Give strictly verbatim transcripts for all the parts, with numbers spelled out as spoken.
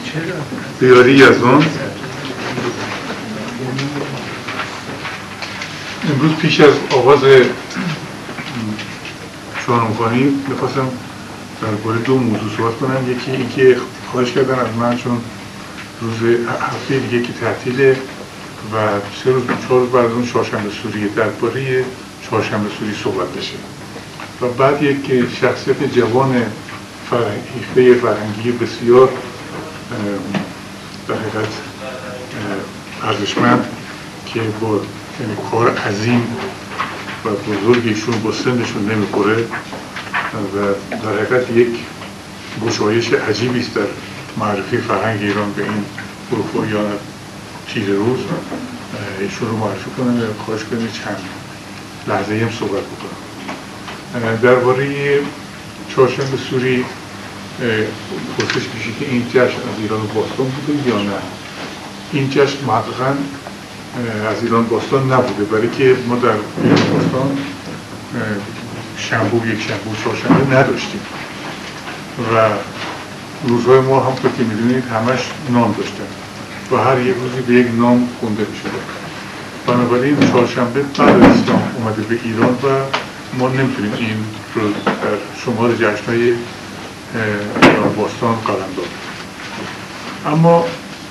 بیاری یزدان. امروز پیش از آغاز شاهنامه‌خوانی می‌خواستم درباره دو موضوع صحبت کنم. یکی اینکه خواهش کردن از من چون روز هفته دیگه که تعطیله و سه روز چهار روز بعد از اون چهارشنبه سوریه درباره چهارشنبه سوری صحبت بشه و بعد یک شخصیت جوان فرهیخته فرهنگی بسیار در حقیقت ارزشمند که با یعنی کار عظیم و بزرگیشون با سنشون نمیخوره و در حقیقت یک گشایش عجیبی است در معرفی فرهنگ ایران به این اروپاییان تیره روز. ایشون رو معرفی کنم و خواهش کنم چند لحظه هم صحبت بکنم. درباره چهارشنبه سوری پرسش میشه که این جشن از ایران باستان بوده یا نه. این جشن محققاً از ایران باستان نبوده، برای که ما در ایران باستان شنبه یک شنبه چهارشنبه نداشتیم و روزهای ما هم که میدونید همش نام داشتن و هر یک روزی به یک نام خونده میشده. بنابراین چهارشنبه بعد از اسلام اومده به ایران و ما نمیتونیم این رو در شمار جشن‌های ایران باستان قلم داد. اما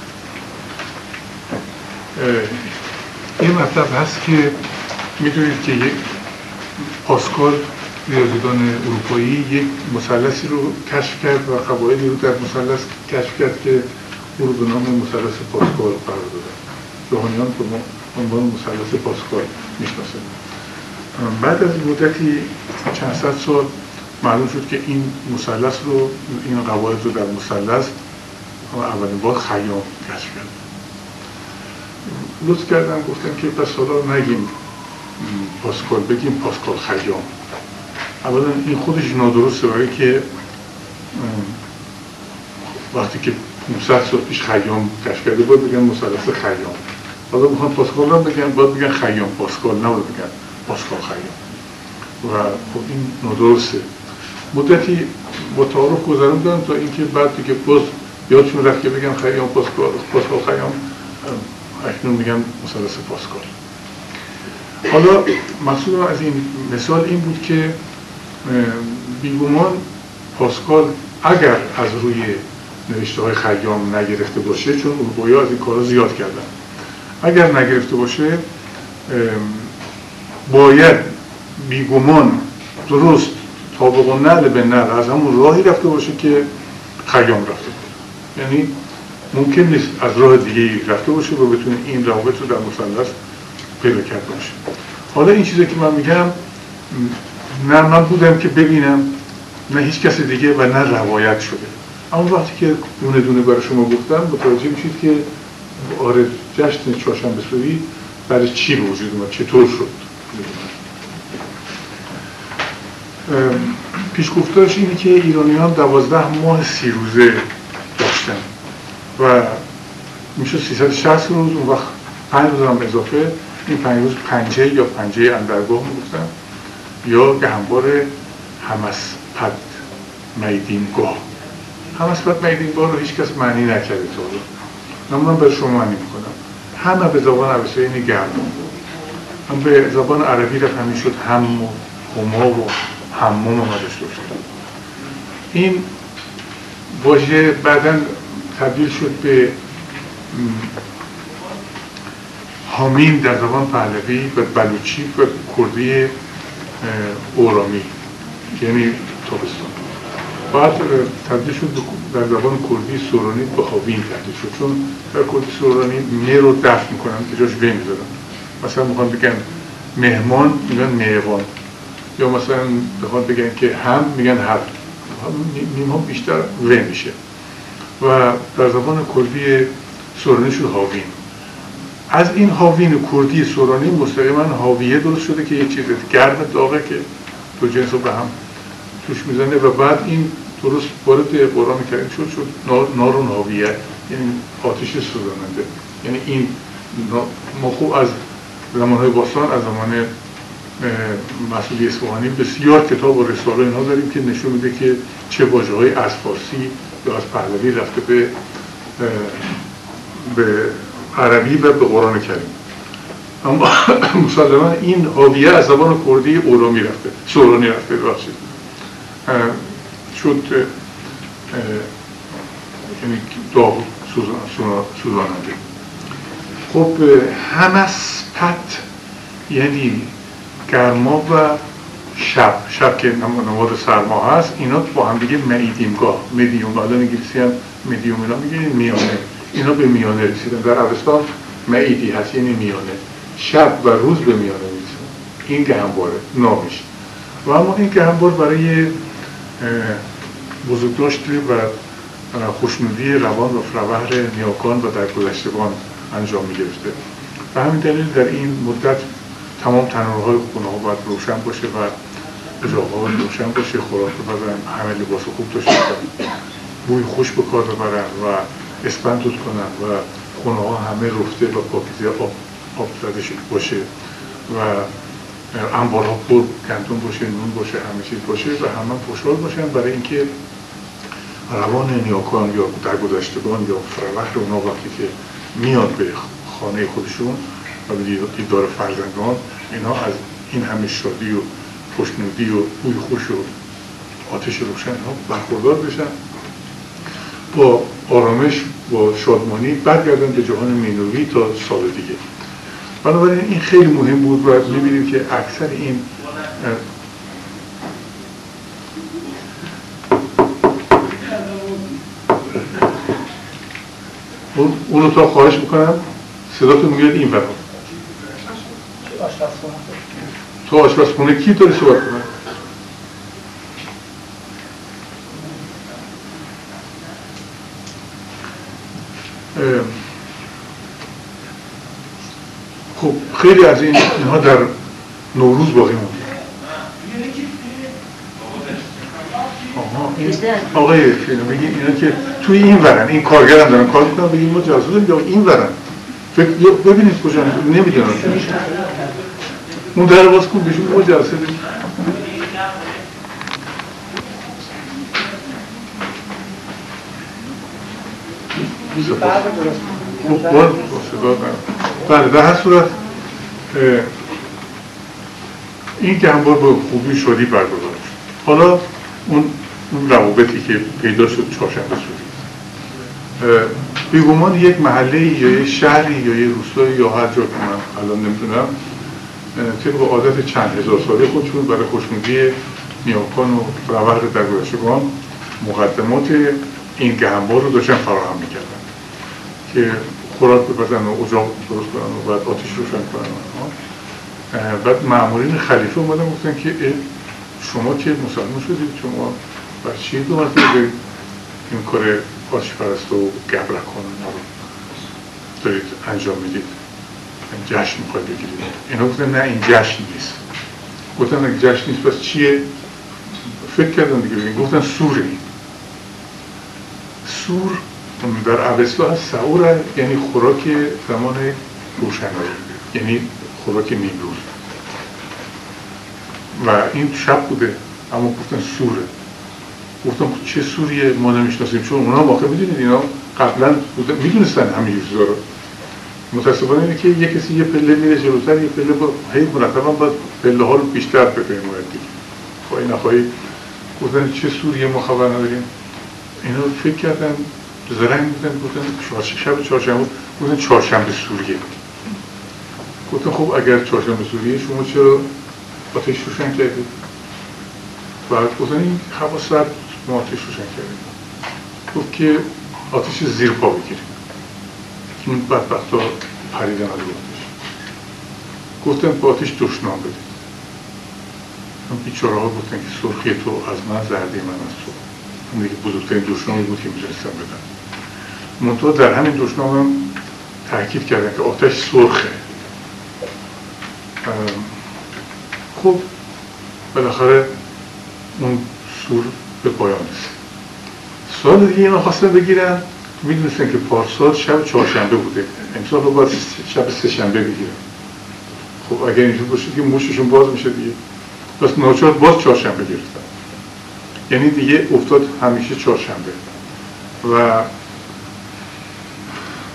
این مطلب هست که میدونید که یک پاسکال ریاضیدان اروپایی یک مثلثی رو کشف کرد و قواعدی رو در مثلث کشف کرد که او رو به نام مثلث پاسکال قرار دادن. جهانیان به عنوان مثلث پاسکال میشناسند. بعد از مدتی چند صد سال معلوم شد که این مثلث رو این قواعد رو در مثلث اولین بار خیام کشف کرد. لطف کردن گفتن که پس حالا نگیم پاسکال، بگیم پاسکال خیام. اولا این خودش نادرسته، برای که وقتی که پانصد سال پیش خیام کشف کرده باید بگن مثلث خیام. حالا میخوان پاسکال هم بگن باید بگن خیام پاسکال، نباید بگن پاسکال خیام و خب این نادرسته. مدتی با تعارف گذروندن تا اینکه بعد دیگه باز یادشون رفت که بگن خیام پاسکال پاسکال خیام، اکنون میگن مثلث پاسکال. حالا مقصود از این مثال این بود که بیگمان پاسکال اگر از روی نوشته های خیام نگرفته باشه، چون اروپایی‌ها از این کارا زیاد کردن، اگر نگرفته باشه باید بیگمان درست طابق و نعل به نعل از همون راهی رفته باشه که خیام رفته بود. یعنی ممکن نیست از راه دیگه رفته باشه و بتونه این روابط رو در مثلث پیدا کرده باشه. حالا این چیزی که من میگم نه من بودم که ببینم، نه هیچ کس دیگه و نه روایت شده. اما وقتی که دونه دونه برای شما گفتم متوجه میشید که آره جشن چهارشنبه سوری برای چی به وجود اومد، چطور شد. پیشگفتارش اینه که ایرانیان دوازده ماه سی روزه داشتن و میشه سیصد و شصت روز، اون وقت پنج روز هم اضافه، این پنج روز پنجه یا پنجه اندرگاه میگفتن یا گهنبار همسپد میدینگاه. همسپد میدینگاه رو هیچ کس معنی نکرده تا حالا، من برای شما معنی میکنم. همه به زبان عربی اینه گردون، هم به زبان عربی رفت همین شد هم و هما و حمام هم داشته شد. این واژه بعداً تبدیل شد به حامین در زبان پهلوی و بلوچی و کردی اورامی، یعنی تابستان. بعد تبدیل شد در زبان کردی سورانی به هاوین تبدیل شد، چون در کردی سورانی مه رو دفع میکنن که جاش وی میذارن. مثلا میخوان بگن مهمان میگن مهوان، یا مثلا بخوان بگن که هم میگن هر، میم ها بیشتر و میشه و در زبان کردی سورانی شد هاوین. از این هاوین کردی سورانی مستقیما هاویه درست شده که یک چیز گرم داغه که دو جنس رو به هم توش میزنه و بعد این درست وارد قرآن کریم شد شد نارون هاویه، یعنی آتش سوزاننده. یعنی این ما خوب از زمانهای باستان، از زمان مسعودی اصفهانی بسیار کتاب و رساله اینها داریم که نشون میده که چه واژه‌هایی از فارسی یا از پهلوی رفته به به عربی و به قرآن کریم. اما مسلما این حاویه از زبان کردی اورامی رفته، سورانی رفته باشید شد، یعنی داغ سوزاننده. خب همس پت یعنی گرما و شب، شب که نماد سرما هست، اینا با هم دیگه معیدیمگاه، مدیوم، الان انگلیسی هم مدیوم اینا میگه میانه، اینا به میانه رسیدن. در عربستان معیدی هست یعنی میانه، شب و روز به میانه میرسن. این گهنباره نامش. و اما این گهنبار برای بزرگداشت و خوشنودی روان و فروهر نیاکان و درگذشتگان انجام میگرفته. و همین دلیل در این مدت تمام تنورهای خونه ها باید روشن باشه و اجاقها روشن باشه، خوراک ببرن، همه لباس خوب داشته باشن، بوی خوش به کار ببرن و اسپند دود کنن و خونه ها همه رفته و پاکیزه آب, آب زده باشه و انبارها پر گندم باشه، نون باشه، همه چیز باشه و همه خوشحال باشن، برای اینکه روان نیاکان یا درگذشتگان یا فروهر اونا وقتی که میاد به خانه خودشون و به دیدار فرزندان، اینا از این همه شادی و خوشنودی و بوی خوش و آتش روشن ها برخوردار بشن، با آرامش، با شادمانی برگردن به جهان مینوی تا سال دیگه. بنابراین این خیلی مهم بود و می‌بینیم که اکثر این اون اونو تا خواهش میکنم صداتون میاد این ورا. تو آشپزخونه کی داری صحبت کنم؟ خب خیلی از این اینها در نوروز باقی موند. آقای فیلم بگی اینا که توی این ورن، این کارگرم دارن کار میکنن، بگیم ما جاسوس داریم یا این ورن، فکر ببینید کجا نمیدونم اون در باز کن بهشون ما جاسوس داریم. بله در هر صورت این گهنبار با خوبی شادی برگزار شد. حالا اون اون روابطی که پیدا شد چهارشنبه سوری بیگمان یک محله یا یک شهری یا یک روستایی یا هر جا که من الان نمیدونم طبق عادت چند هزار ساله خودشون برای خوشنودی نیاکان و فروهر درگذشتگان مقدمات این گهنبار رو داشتن فراهم میکردن که خوراک بپزن و اجاق درست کنن و بعد آتش روشن کنن. بعد مامورین خلیفه اومدن گفتن که شما که مسلمان شدید، شما بر چی دو مرتبه دارید این کار آتش پرست و گبرکان رو دارید انجام میدید، جشن میخواید بگیرید؟ اینا گفتن نه این جشن نیست. گفتن اگه جشن نیست پس چیه؟ فکر کردن دیگه بگیم. گفتن سوره. سور در اوستا هست سعور، یعنی خوراک زمان روشنایی، یعنی خوراک نیمروز و این شب بوده، اما گفتن سوره. گفتم چه سوریه ما نمیشناسیم، چون اونا واقعا میدونید اینا قبلا میدونستن همین چیزا رو. متاسفانه اینه که یک کسی یه پله میره جلوتر، یه پله با هی مرتبا باید پله ها رو بیشتر بپیماید دیگه. خواهی نخواهی گفتن چه سوریه ما خبر نداریم. اینا فکر کردن زرنگ بودن، گفتن شب چهارشنبه، گفتن چهارشنبه سوریه. گفتن خب اگر چهارشنبه سوریه شما چرا آتش روشن کردید؟ بعد گفتن این هوا سرد ما آتش روشن کردیم. گفت که آتش زیر پا بگیریم. این بدبخت ها پریدن از آتش. گفتن با آتش دشنام بدید. اون بیچاره ها گفتن که سرخی تو از من، زردی من از تو. اون دیگه بزرگترین دشنامی بود که میتونستن بدن. منتها در همین دشنام هم تاکید کردن که آتش سرخه. خب بالاخره اون سور به پایان رسید. سال دیگه اینا خواستن بگیرن، میدونستن که پارسال شب چهارشنبه بوده، امسال رو باید شب سه شنبه بگیرن. خب اگر اینجور باشه که موششون باز میشه دیگه، پس ناچار باز چهارشنبه گرفتن، یعنی دیگه افتاد همیشه چهارشنبه. و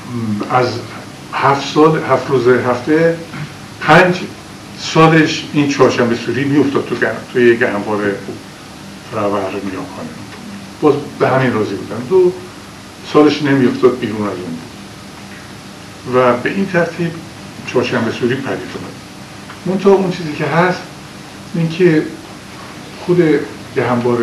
از هفت سال هفت روز هفته پنج سالش این چهارشنبه سوری میافتاد تو توی گهواره فراور نیاکانه، باز به همین راضی بودن، دو سالش نمیافتاد بیرون از اون و به این ترتیب چهارشنبه سوری پدید اومد. منتها اون چیزی که هست این که خود گهنبار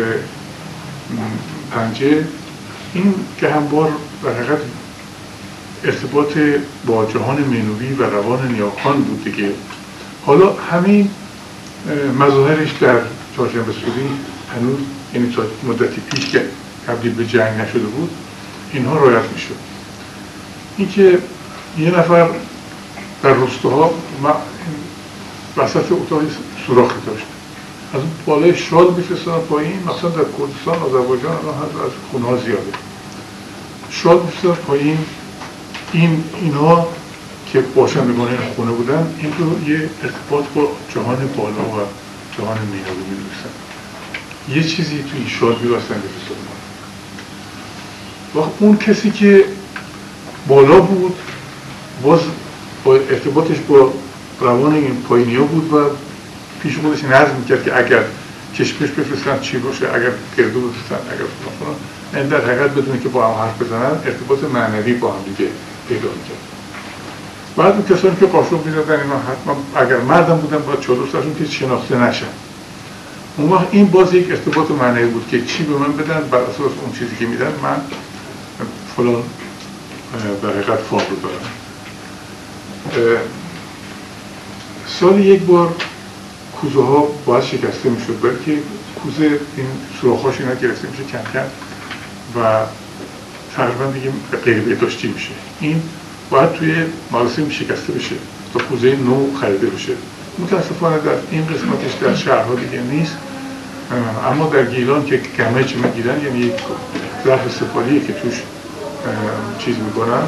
پنجه، این گهنبار در حقیقت ارتباط با جهان مینوی و روان نیاکان بود دیگه. حالا همین مظاهرش در چهارشنبه سوری هنوز، یعنی تا مدتی پیش که تبدیل به جنگ نشده بود، اینها رعایت میشد. این که یه نفر در روستاها وسط اتاقی سوراخی داشت، از اون بالای شال میفرستن پایین، مثلا در کردستان، آذربایجان الان هست، از خونه ها زیاده، شال میفرستن پایین. این اینها که باشندگان این خونه بودن، این رو یه ارتباط با جهان بالا و جهان مینوی می‌دونستن. یه چیزی تو این شال می‌بستن بفرستن. وقت اون کسی که بالا بود باز با ارتباطش با روان این پایینی‌ها بود و پیش خودش نظم می‌کرد که اگر کشمش بفرستن چی باشه، اگر گردو بفرستن، اگر فلان، این در حقیقت بدونه که با هم حرف بزنن ارتباط معنوی با هم دیگه پیدا می‌کرد. بعد اون کسانی که قاشق می‌زدن اینا حتما اگر مردم بودن باید چادر سرشون که شناخته نشن. اون وقت این باز یک ارتباط معنوی بود که چی به من بدن، بر اساس اون چیزی که میدن من فلان در حقیقت فاق رو دارم. سال یک بار کوزه ها باید شکسته میشد، بلکه کوزه این سوراخ‌هاش اینا گرفته میشه کم کم و تقریبا دیگه غیر بهداشتی میشه. این باید توی مراسم شکسته بشه تا کوزه نو خریده بشه. متاسفانه در این قسمتش در شهرها دیگه نیست، اما در گیلان که گمج میگیرن، یعنی یک ظرف سفالیه که توش چیز میکنن،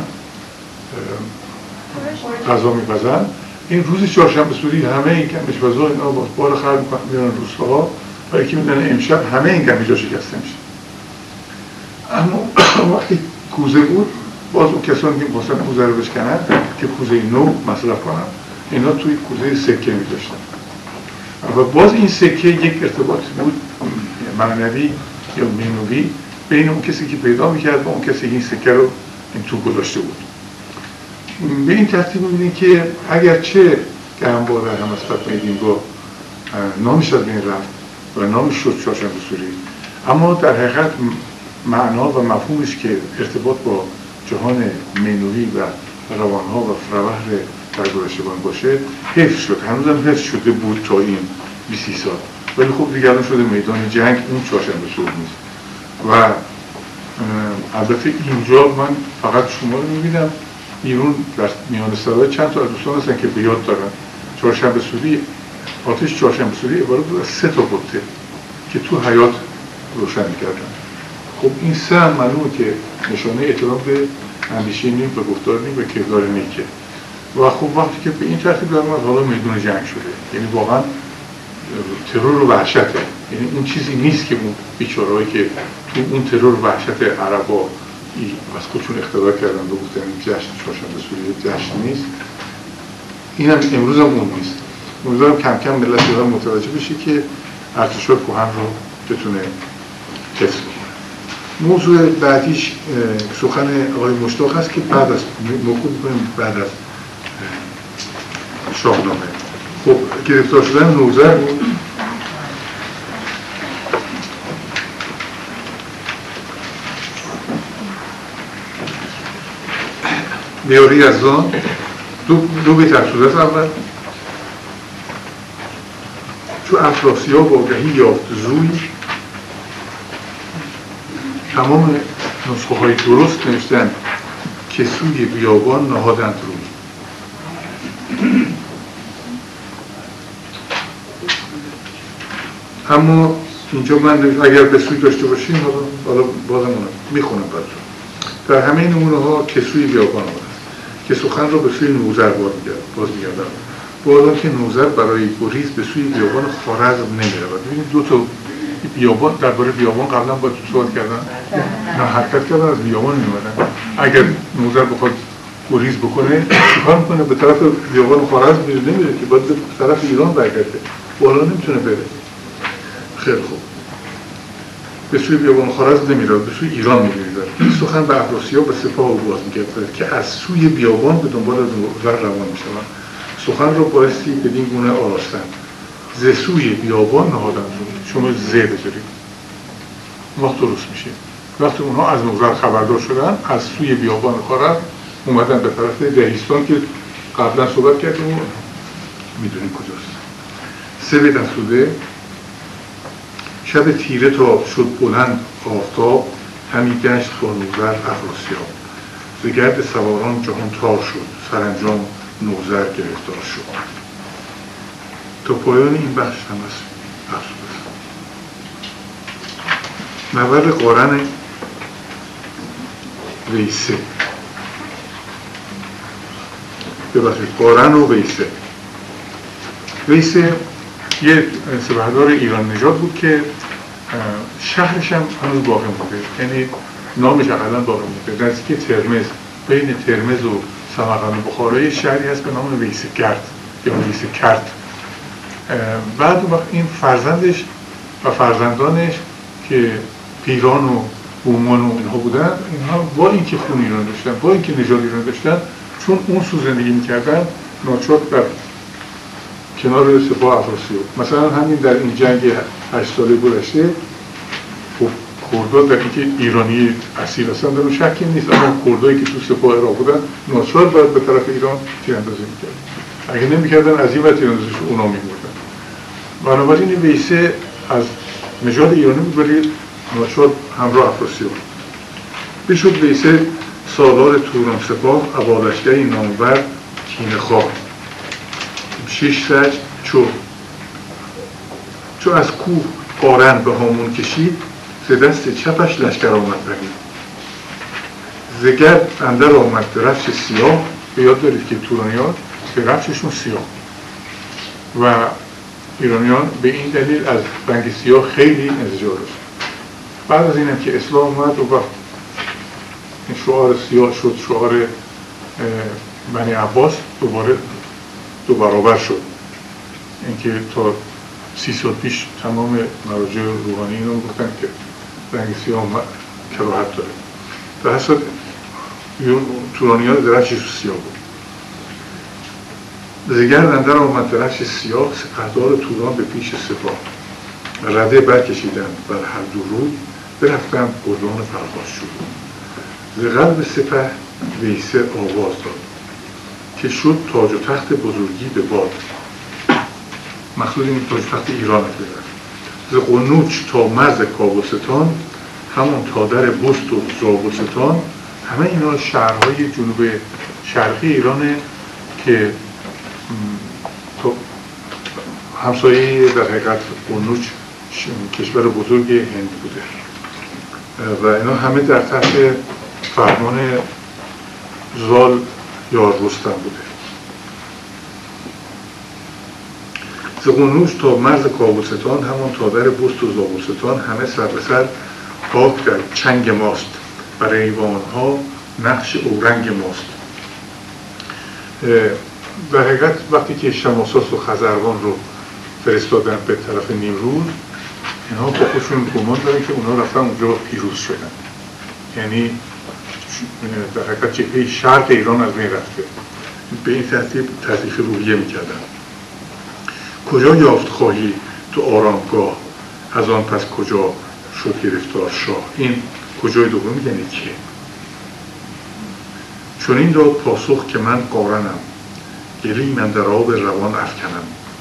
غذا میپزن، این روز چهارشنبه سوری همه این گمج بزا اینا با بار خرد میکنن میرن روستاها و یکی میدن امشب همه این گمجا شکسته میشه. اما وقتی کوزه بود باز اون کسانی که می‌خواستن کوزه رو بشکنن که کوزه نو مصرف کنن، اینا توی کوزه سکه می‌ذاشتن و باز این سکه یک ارتباط بود معنوی یا مینوی بین اون کسی که پیدا می‌کرد و اون کسی که این سکه رو این تو گذاشته بود. به این ترتیب می‌بینید که اگرچه گهنبار هم از فتح میدیم با نامش از بین رفت و نامش شد چهارشنبه سوری، اما در حقیقت معنا و مفهومش که ارتباط با جهان مینوی و روانها و فروهر درگذشتگان باشه حفظ شد، هنوز هم حفظ شده بود تا این بیست سال، ولی خب دیگه الان شده میدان جنگ، اون چهارشنبه سوری نیست. و البته اینجا من فقط شما رو میبینم بیرون در میان سرای چند تا از دوستان هستن که به یاد دارن چهارشنبه سوری، آتش چهارشنبه سوری عبارت بود از سه تا بته که تو حیاط روشن میکردن. خب این سه هم معلومه که نشانه احترام به اندیشه نیم، به گفتار نیم، به کردار نیکه. و خب وقتی که به این ترتیب در اومد حالا میدون جنگ شده، یعنی واقعا ترور و وحشته، یعنی اون چیزی نیست که اون بیچارهایی که تو اون ترور و وحشت عربا از خودشون اختراع کردن و گفتن این جشن چهارشنبه سوری جشن نیست، این هم امروز هم اون نیست. امیدوارم کم کم ملت ایران متوجه بشه که ارتشای کهن رو بتونه حفظ کنه. موضوع بعدیش سخن آقای مشتاق هست که بعد از موقع میکنیم بعد از شاهنامه. خب گرفتار شدن نوذر بود. بیاری یزدان دو, دو بیت از صورت اول: چو افراسیاب آگهی یافت زوی، تمام نسخه های درست نوشتن که سوی بیابان نهادند روی. اما اینجا من اگر به سوی داشته باشیم حالا بازم میخونم براتون. در همه نمونه ها که سوی بیابان آمده که سخن را به سوی نوذر باز میگردم، بالا که نوذر برای گریز به سوی بیابان خوارزم نمیرود. ببینید دو تا بیابان، درباره بیابان قبلا با تو صحبت کردن، نه حرکت کردن از بیابان میومدن. اگر نوذر بخواد گریز بکنه چیکار میکنه؟ به طرف بیابان خوارزم میره، نمیره که باید به طرف ایران برگرده، بالا نمیتونه بره. خیلی خوب، به سوی بیابان خوارزم نمیره، به سوی ایران میره. این سخن به افراسیاب و سپاه او باز میگرد که از سوی بیابان به دنبال نوذر روان میشوند. سخن رو بایستی بدین گونه آراستن، ز سوی بیابان نهادن رو، شما ز بذارید، وقت درست میشه. وقتی اونها از نوذر خبردار شدن، از سوی بیابان خوارزم اومدن به طرف دهیستان که قبلا صحبت کردیم و میدونیم کجاست. سه به دستوده شب تیره تا شد بلند آفتاب، همی گشت با نوذر افراسیاب. ز گرد سواران جهان تار شد، سرانجام نوذر گرفتار شد. تا پایان این بخش هم از افسوس. نبرد قارن ویسه، ببخشید قارن و ویسه. ویسه یه سپهدار ایران نژاد بود که شهرش هم هنوز باقی مونده، یعنی نامش اقلا باقی مونده. نزدیک ترمز، بین ترمز و سمرقند و بخارا شهری هست به نام ویسه گرد یا ویسه کرد. بعد وقت این فرزندش و فرزندانش که پیران و بومان و اینها بودن، اینها با اینکه خون ایران داشتن، با اینکه نژاد ایران داشتن، چون اون سو زندگی میکردن، ناچار در کنار سپاه افراسیاب. مثلا همین در این جنگ هشت ساله گذشته، خب کردها در اینکه ایرانی اصیل هستن در اون شکی نیست، اما کردهایی که تو سپاه عراق بودن ناچار باید به طرف ایران تیراندازی میکردن. اگه نمیکردن از این و تیراندازیش اونا میموردن. بنابراین این ویسه از نژاد ایرانی بود ولی ناچار همراه افراسیاب بشد. ویسه سالار توران سپاه، ابالشگری نامور کینه خواه. شش رج چو چو از کوه قارن به هامون کشید، ز دست چپش لشکر آمد پدید. ز گرد اندر آمد به رفش سیاه. به یاد دارید که تورانیان به رفششون سیاه و ایرانیان به این دلیل از رنگ سیاه خیلی انزجار داشتن. بعد از اینم که اسلام اومد و وقت این شعار سیاه شد شعار بنی عباس، دوباره دو برابر شد. اینکه تا سی سال پیش تمام مراجع روحانی اینو گفتن که رنگ سیاه کراهت داره. در حسد تورانیان درشش سیاه بود. زگرد اندر آمد درفش سیاه، سپهدار توران به پیش سپاه. رده برکشیدن بر هر دو روی، برفتند گردان پرخاش شد. ز قلب سپه ویسه آواز داد، که شد تاج و تخت بزرگی به باد. مقصود این تاج و تخت ایران است. ز قنوج تا مرز کابوستان، همون تا در بست و زابوستان. همه اینا شهرهای جنوب شرقی ایرانه که همسایه در حقیقت قنوج کشور بزرگ هند بوده و اینا همه در تحت فرمان زال یا رستم بوده. ز قنوج تا مرز کابوستان، همان تا در بست و زابوستان. همه سر به سر خاک در چنگ ماست، بر ایوانها نقش اورنگ ماست. در حقیقت وقتی که شماساس و خزروان رو فرستادن به طرف نیمروز، اینها با خودشون گمان دارن که اونا رفتن اونجا پیروز شدن، یعنی در حقیقت جبهه شرق ایران از بین رفته. به این ترتیب تضعیف روحیه میکردن. کجا یافت خواهی تو آرامگاه، از آن پس کجا شد گرفتار شاه. این کجای دوم یعنی که چون این داد پاسخ که من قارنم، گلی من در آب روان افکنم.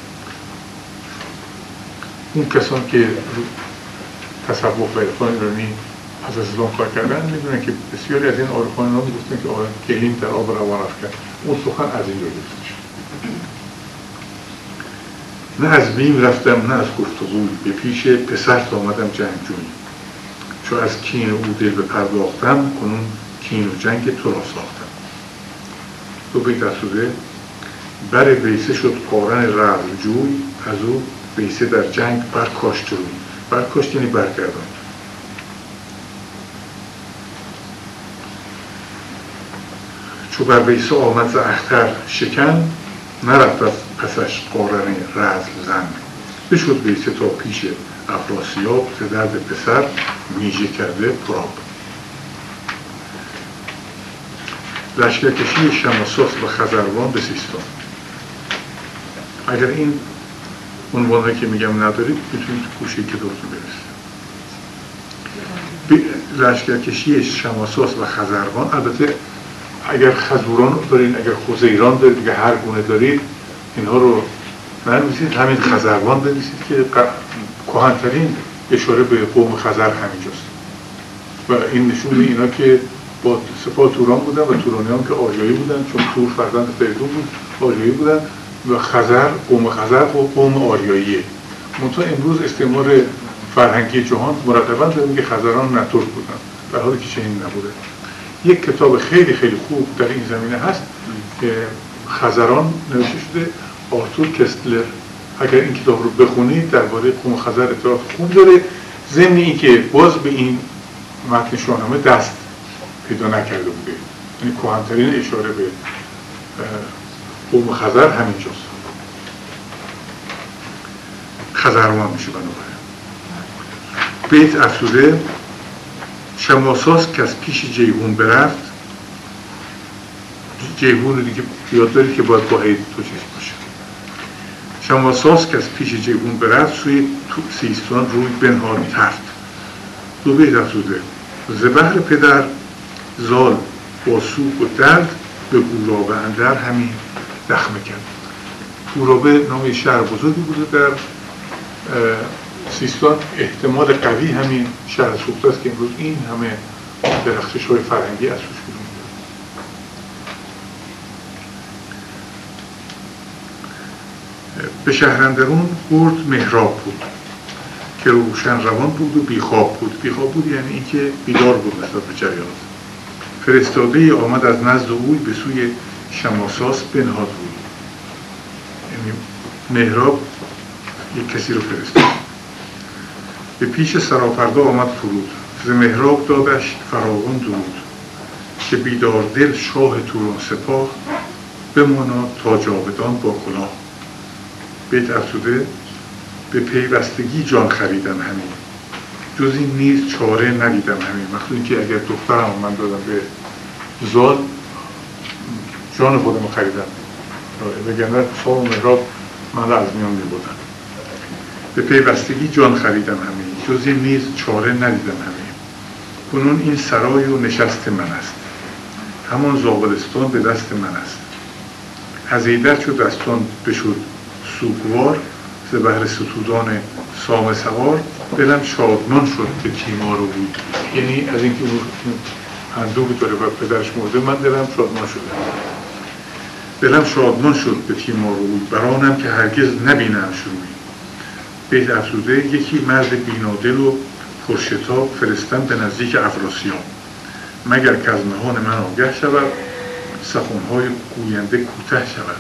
اون کسان که تصوف و عرفان ایرانی از اسلام کار کردن میدونن که بسیاری از این عارفان اینا میگفتن که آره گلیم در آب روان افکن. اون سخن از این رو گرفته شد. نه از بیم رفتم نه از گفتگوی، به پیش پسر آمدم جنگجوی. چو از کین او دل بپرداختم، کنون کین و جنگ تو را ساختم. دو بیت افزوده. بر ویسه شد قارن رزمجوی، از او ویسه در جنگ برکاشت روی. برکاشت یعنی برگردان. چو بر ویسه آمد ز اختر شکن، نرفت از پسش قارن رزم زن. بشد ویسه تا پیش افراسیاب، ز درد پسر میژه کرده پرآب. لشکرکشی شماساس و خزروان به سیستان. اگر این عنوانهایی که میگم ندارید میتونید گوشه کتابتون برسید. لشکرکشی شماساس و خزروان، البته اگر خزوران دارید، اگر خزیران دارید، اگر هر گونه دارید اینها رو ننویسید، همین خزروان بنویسید که کهن‌ترین اشاره به قوم خزر همینجاست و این نشون میده اینا که با سپاه توران بودن و تورانیان که آریایی بودن، چون تور فرزند فریدون بود آریایی بودن و خزر، قوم خزر و قوم آریاییه. منتها امروز استعمار فرهنگی جهان مرتباً داره میگه خزران نه ترک بودن، در حالی که چنین نبوده. یک کتاب خیلی خیلی خوب در این زمینه هست که خزران نوشته شده، آرتور کستلر. اگر این کتاب رو بخونید درباره قوم خزر اطلاعات خوب داره، ضمن اینکه باز به این متن شاهنامه دست پیدا نکرده بوده، یعنی کهن‌ترین اشاره به قوم خزر همینجاست. خزروان میشه بنابراین. بیت افزوده: شماساس که از پیش جیهون برفت. جیهون رو دیگه یاد دارید که باید با عید تو چیز باشه. شماساس که از پیش جیهون برفت، سوی سیستان روی بنهاد تفت. دو بیت افزوده: ز بهر پدر زال با سوگ و درد، به گورابه اندر همین دخمه کرد. گورابه نام شهر بزرگی بوده در سیستان، احتمال قوی همین شهر سوخته است که امروز این همه درخشش های فرهنگی از توش بیرون میاد. به شهراندرون برد مهراب بود، که روشن روان بود و بیخواب بود. بیخواب بود یعنی اینکه بیدار بود نسبت به جریانات. فرستاده آمد از نزد اوی، به سوی شماساس بنهاد بود. یعنی مهراب یک کسی رو فرستاد. به پیش سراپرده آمد فرود، ز مهراب دادش فراوان درود. که بیدار دل شاه توران سپاه، بماند تا جاودان با کلاه. بیت افزوده: به پیوستگی جان خریدم همین، جز این نیز چاره ندیدم همین. مخصوص که اگر دخترم من دادم به زال، جان خودم خریدم، وگرنه شاه و مهراب من را از میان میبردن. به پیوستگی جان خریدم همین، جز این نیز چاره ندیدم همین. کنون این سرای و نشست من است، همان زابلستان به دست من است. از ایدر چو دستان بشد سوگوار، ز بهر ستودان سام سوار. دلم شادمان شد به تیمار و بود. یعنی از اینکه اون اندوه داره و پدرش مرده، من دلم شادمان شده. دلم شادمان شد به تیمار و بود، برانم که هرگز نبینم شروعی. بیت افزوده: یکی مرد بینادل و پرشتاب، فرستم به نزدیک افراسیاب. مگر که از نهان من آگه شود، سخنهای گوینده کوته شود.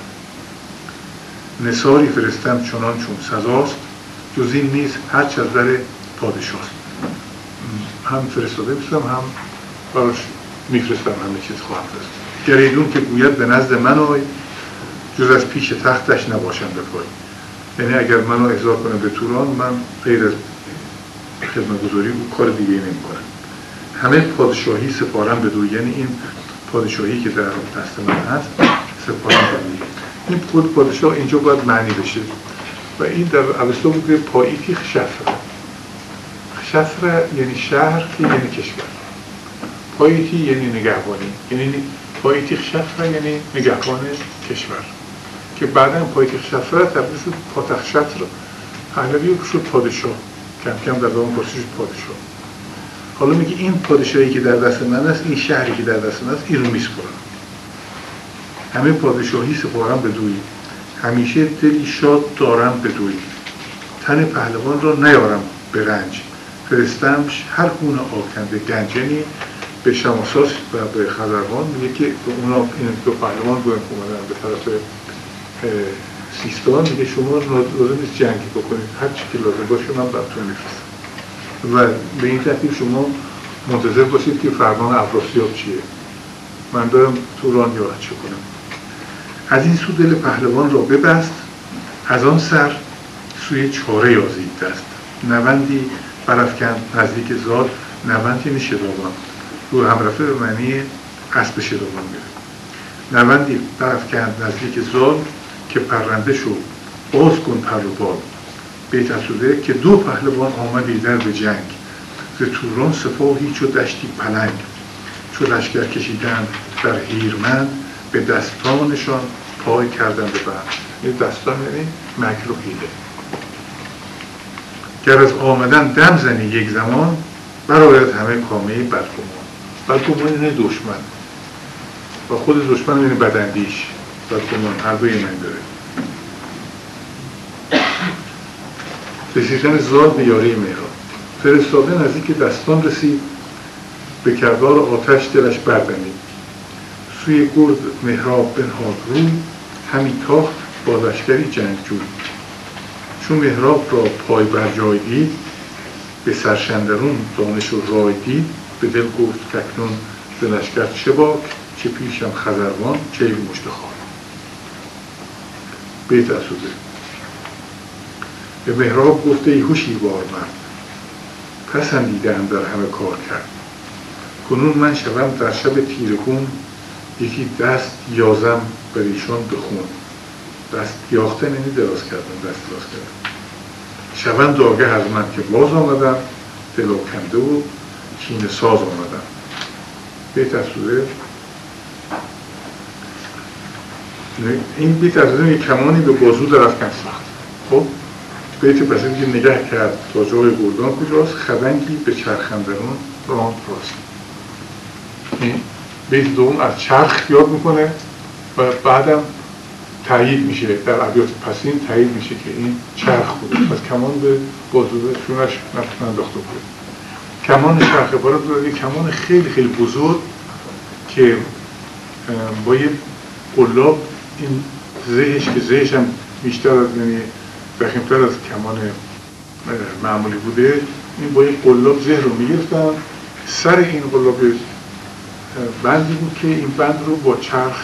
نثاری فرستم چنان چون سزاست، جز این نیز هرچه از در پادشاست. هم فرستاده میستم، هم براش میفرستم، همه چیز خواهم فرست. گریدون که گوید به نزد من آی، جز از پیش تختش نباشم به پای. یعنی اگر منو احضار کنه به توران، من غیر از خدمتگزاری و کار دیگه نمی کنم. همه پادشاهی سپارم به دوی. یعنی این پادشاهی که در دست من هست سپارم به دوی. این خود پادشاه اینجا باید معنی بشه و این در اوستا بود که پاییتی خشفره. خشفره یعنی شهر، یعنی کشور. پاییتی یعنی نگهبانی، یعنی پاییتی خشفره یعنی نگهبان کشور، که بعدا پاییتی خشفره تبدیل شد پاتخ شطر، پهلوی شد پادشاه، کم کم در زمان پارسی شد پادشاه. حالا میگه این پادشاهی که در دست من است، این شهری که در دست من است، این رو میسپارم. همه پادشاهی سپارم به دوی، همیشه دلی شاد دارم به دوی. تن پهلوان را نیارم به رنج، فرستم هر گونه آکنده گنج. یعنی به شماساس و به خزروان میگه که به اونا این دو پهلوان بودن که اومدن به طرف سیستان، میگه شما لازم نیست جنگی بکنید، هر چی که لازم باشه من براتون میفرستم و به این ترتیب شما منتظر باشید که فرمان افراسیاب چیه. من دارم توران یاد چه کنم. از این سو دل پهلوان را ببست، از آن سر سوی چاره یازید دست. نوندی برافکند نزدیک زال، نوند یعنی شدابان، رو هم رفته به معنی اسب شدابان میره. نوندی برافکند نزدیک زال که پرنده شو باز کن پر و بال. بیت افزوده که دو پهلوان آمدی در به جنگ، ز توران سپاهی چو دشتی پلنگ. چو لشکر کشیدند در هیرمند، به دستانشان پای کردن به بند. این دستان یعنی مکر و حیله. گر از آمدن دم زنی یک زمان، برآید همه کامه بدگمان. بدگمان یعنی دشمن و خود دشمن یعنی بداندیش. بدگمان هر دوی من داره. رسیدن زال به یاری مهراب. فرستاده نزدیک دستان رسید، به کردار آتش دلش بردمید. سوی گرد مهراب بنهاد روی، همی تاخت با لشکری جنگجوی. چون مهراب را پای بر جای دید، به سرشندرون دانش و رای دید. به دل گفت کاکنون ز لشکر چه باک، چه پیشم خزروان چه مژده خوار. بیت افزوده. به مهراب گفته ای هوشیوار مرد، پسندیده اندر همه کار کرد. کنون من شوم در شب تیرگون، یکی دست یازم بر ایشان به خون. دست یاختن یعنی دراز کردن، دست دراز کردن. شوند آگه از من که باز آمدم، دلاکنده و کینه ساز آمدم. بیت افزوده. این بیت افزوده یک کمانی به بازو درافکن ساخت. خب بیت پس که نگه کرد تا جای گردان کجاست، خدنگی به چرخندرون راند راست. این بیت دوم از چرخ یاد میکنه و بعدم تایید میشه، در ابیات پسین تایید میشه که این چرخ بوده. پس کمان به بازوده شونش نفتن انداخته بوده. کمان چرخ عبارت داره یک کمان خیلی خیلی بزرگ که با یه قلاب این زهش که زهش هم بیشتر از یعنی ضخیم‌تر از کمان معمولی بوده، این با یک قلاب زه رو میگرفتن. سر این قلاب بندی بود که این بند رو با چرخ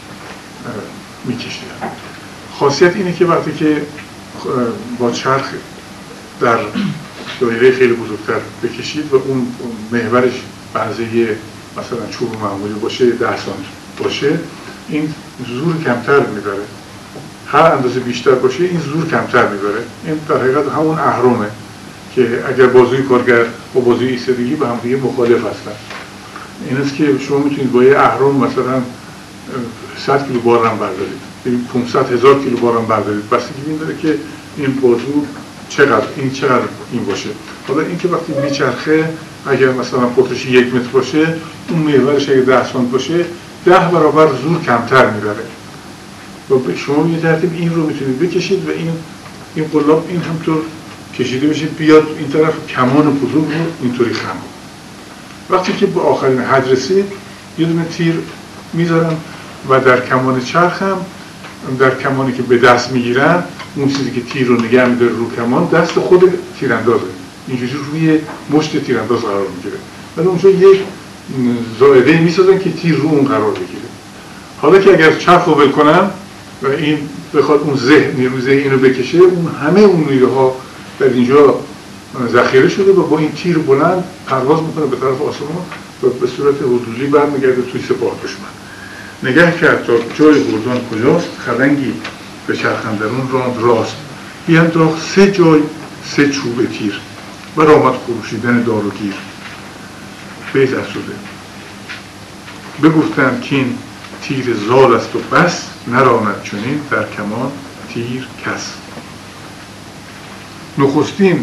میکشیدن. خاصیت اینه که وقتی که با چرخ در دایره خیلی بزرگتر بکشید و اون محورش بنزه مثلا چوب معمولی باشه، ده سانتی باشه، این زور کمتر میبره. هر اندازه بیشتر باشه این زور کمتر میبره. این در حقیقت همون اهرمه که اگر بازوی کارگر با بازوی ایستادگی به هم دیگه مخالف هستن. این است که شما میتونید با یه اهرم مثلا صد کیلو بار هم بردارید، پانصد هزار کیلو بار هم بردارید، بستگی این داره که این بازو چقدر این چقدر این باشه. حالا این که وقتی میچرخه اگر مثلا قطرش یک متر باشه، اون محورش اگر ده سانتی باشه، ده برابر زور کمتر میبره. و شما یه ترتیب این رو میتونید بکشید و این این قلاب این همطور کشیده بشید بیاد این طرف کمان بزرگ رو اینطوری خم. وقتی که به آخرین حد رسید یه دونه تیر میذارن و در کمان چرخ هم در کمانی که به دست میگیرن اون چیزی که تیر رو نگه میداره رو کمان دست خود تیراندازه، اینجوری روی مشت تیرانداز قرار میگیره. ولی اونجا یک زائده میسازن که تیر رو اون قرار بگیره. حالا که اگر چرخ رو ول کنن و این بخواد اون ذهن نیروی ذهن اینو بکشه، اون همه اون نیروها در اینجا ذخیره شده و با این تیر بلند پرواز میکنه به طرف آسمان و به صورت حضوری برمیگرده توی سپاه دشمن. نگه کرد تا جای گردان کجاست، خدنگی به چرخندرون راند راست. بینداخت سه جای سه چوب تیر، بر آمد خروشیدن دار و گیر. بیت افزوده. بگفتند کین تیر زال است و بس، نراند چنین در کمان تیر کس. نخستین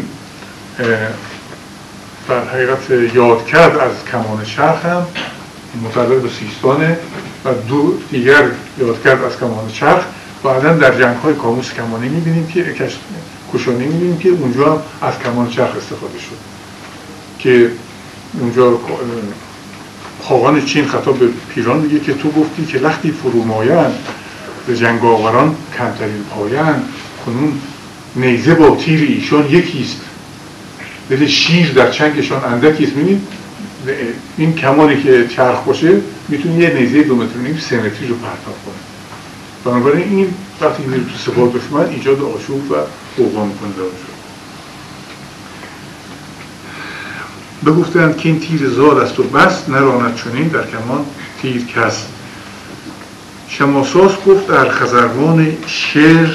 در حقیقت یاد کرد از کمان چرخ هم متعلق به سیستانه و دو دیگر یاد کرد از کمان چرخ. بعدا در جنگ های کاموس کمانی میبینیم که کشانی میبینیم که اونجا هم از کمان چرخ استفاده شد که اونجا خاقان چین خطاب به پیران میگه که تو گفتی که لختی فرومایند به جنگ آوران کمترین پایند، کنون نیزه با تیر ایشان یکیست، دل شیر در چنگشان اندکیست. میبینید این کمانی که چرخ باشه میتونه یه نیزه دو متر و نیم سه متری رو پرتاب کنه. بنابراین این وقتی میره تو سپاه دشمن ایجاد آشوب و غوغا میکنه در اونجا. بگفتند که این تیر زال است و بس نراند چنین در کمان تیر کس. شماساس گفت در خزروان شعر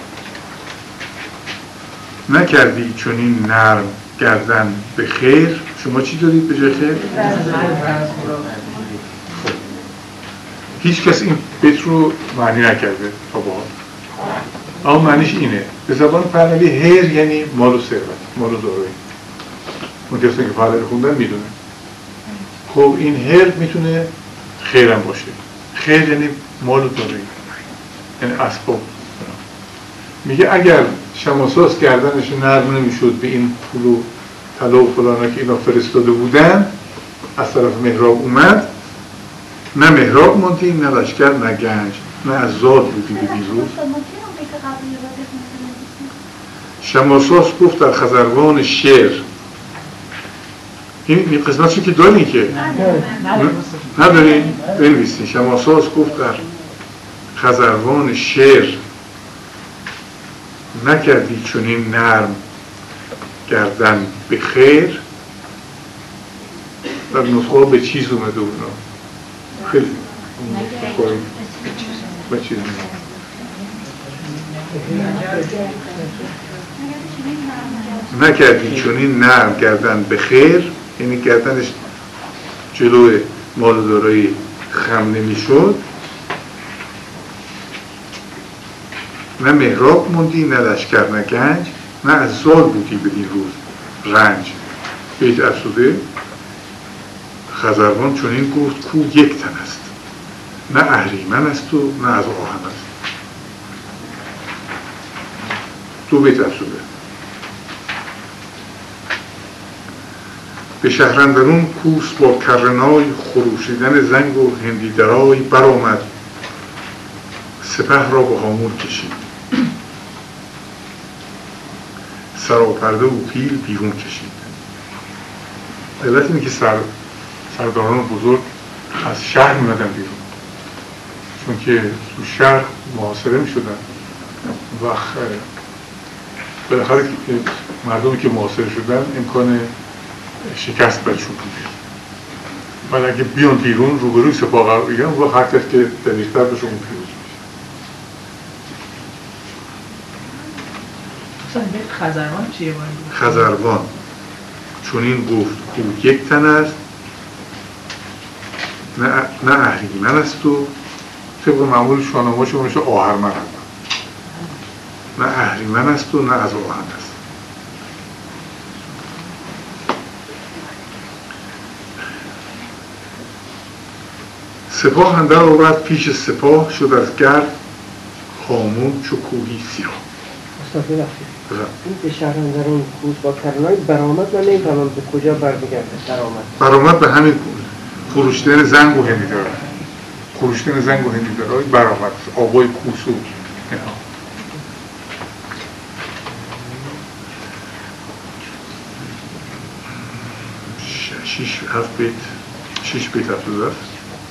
نکردی چنین نرم گردن به خیر. شما چی دارید به جای خیر؟ هیچ کس این بیت رو معنی نکرده تا با اما معنیش اینه به زبان پهلوی هیر یعنی مال و ثروت، مال و دارایی. اون کسی که پهلوی خوندن میدونه. خب این هیر میتونه خیرم باشه. خیر یعنی مال و دارایی، یعنی اسباب. میگه اگر شماساس گردنش نرم نمیشد به این پول و طلا و فلانا که اینا فرستاده بودن از طرف مهراب اومد، نه مهراب موندی، نه لشکر، نه گنج، نه از زاد بودی به بیروز. شماساس گفت در خزروان شعر، این قسمتشو که داری که ندارین بنویسین. شماساس گفت در خزروان شعر نکردی چنین نرم گردن به خیر. در نسخه به چیز اومده اونا خیلی به چیز نکردی چنین نرم گردن به خیر، یعنی گردنش جلوی مال و دارایی خم نمیشد. نه مهراب موندی، نه لشکر، نه گنج، نه از زال بودی به این روز رنج. بیت افسوده خزروان چنین گفت کو یک تن است، نه اهریمن است و نه از آهن است. دو بیت افسوده. به شهرندرون کوس با کرنای خروشیدن زنگ و هندی درای برآمد، سپه را به هامون کشید، سراپرده و پیل بیرون کشید. علت اینه که سر سرداران بزرگ از شهر میمدن بیرون، چون که تو شهر محاصره میشدن و بالاخره مردمی که محاصره شدن امکان شکست برشون بود. ولی اگه بیان بیرون روبروی سپاه قرار بگیرن اون وقت هر کس که دلیرتر بشه اون پیروز میشه. خزروان چیه باید؟ خزروان چنین گفت کو یک تن است، نه, نه اهریمن است و طبق معمول شاهنامه‌شون میشه آهرمن است. نه اهریمن است و نه از آهن است. سپاه اندر آورد پیش سپاه، شد از گرد هامون چو کوهی سیاه. استاد ببخشید این به شهرندرون کوس با کرنای برآمد، من نمی‌فهمم به کجا برمیگرده برآمد. برآمد به همین خروشیدن زنگ و هندیدارای، خروشیدن زنگ و هندیدارای برآمد، آبای کوس و اینا. شیش هفت بیت شیش بیت افزوده است.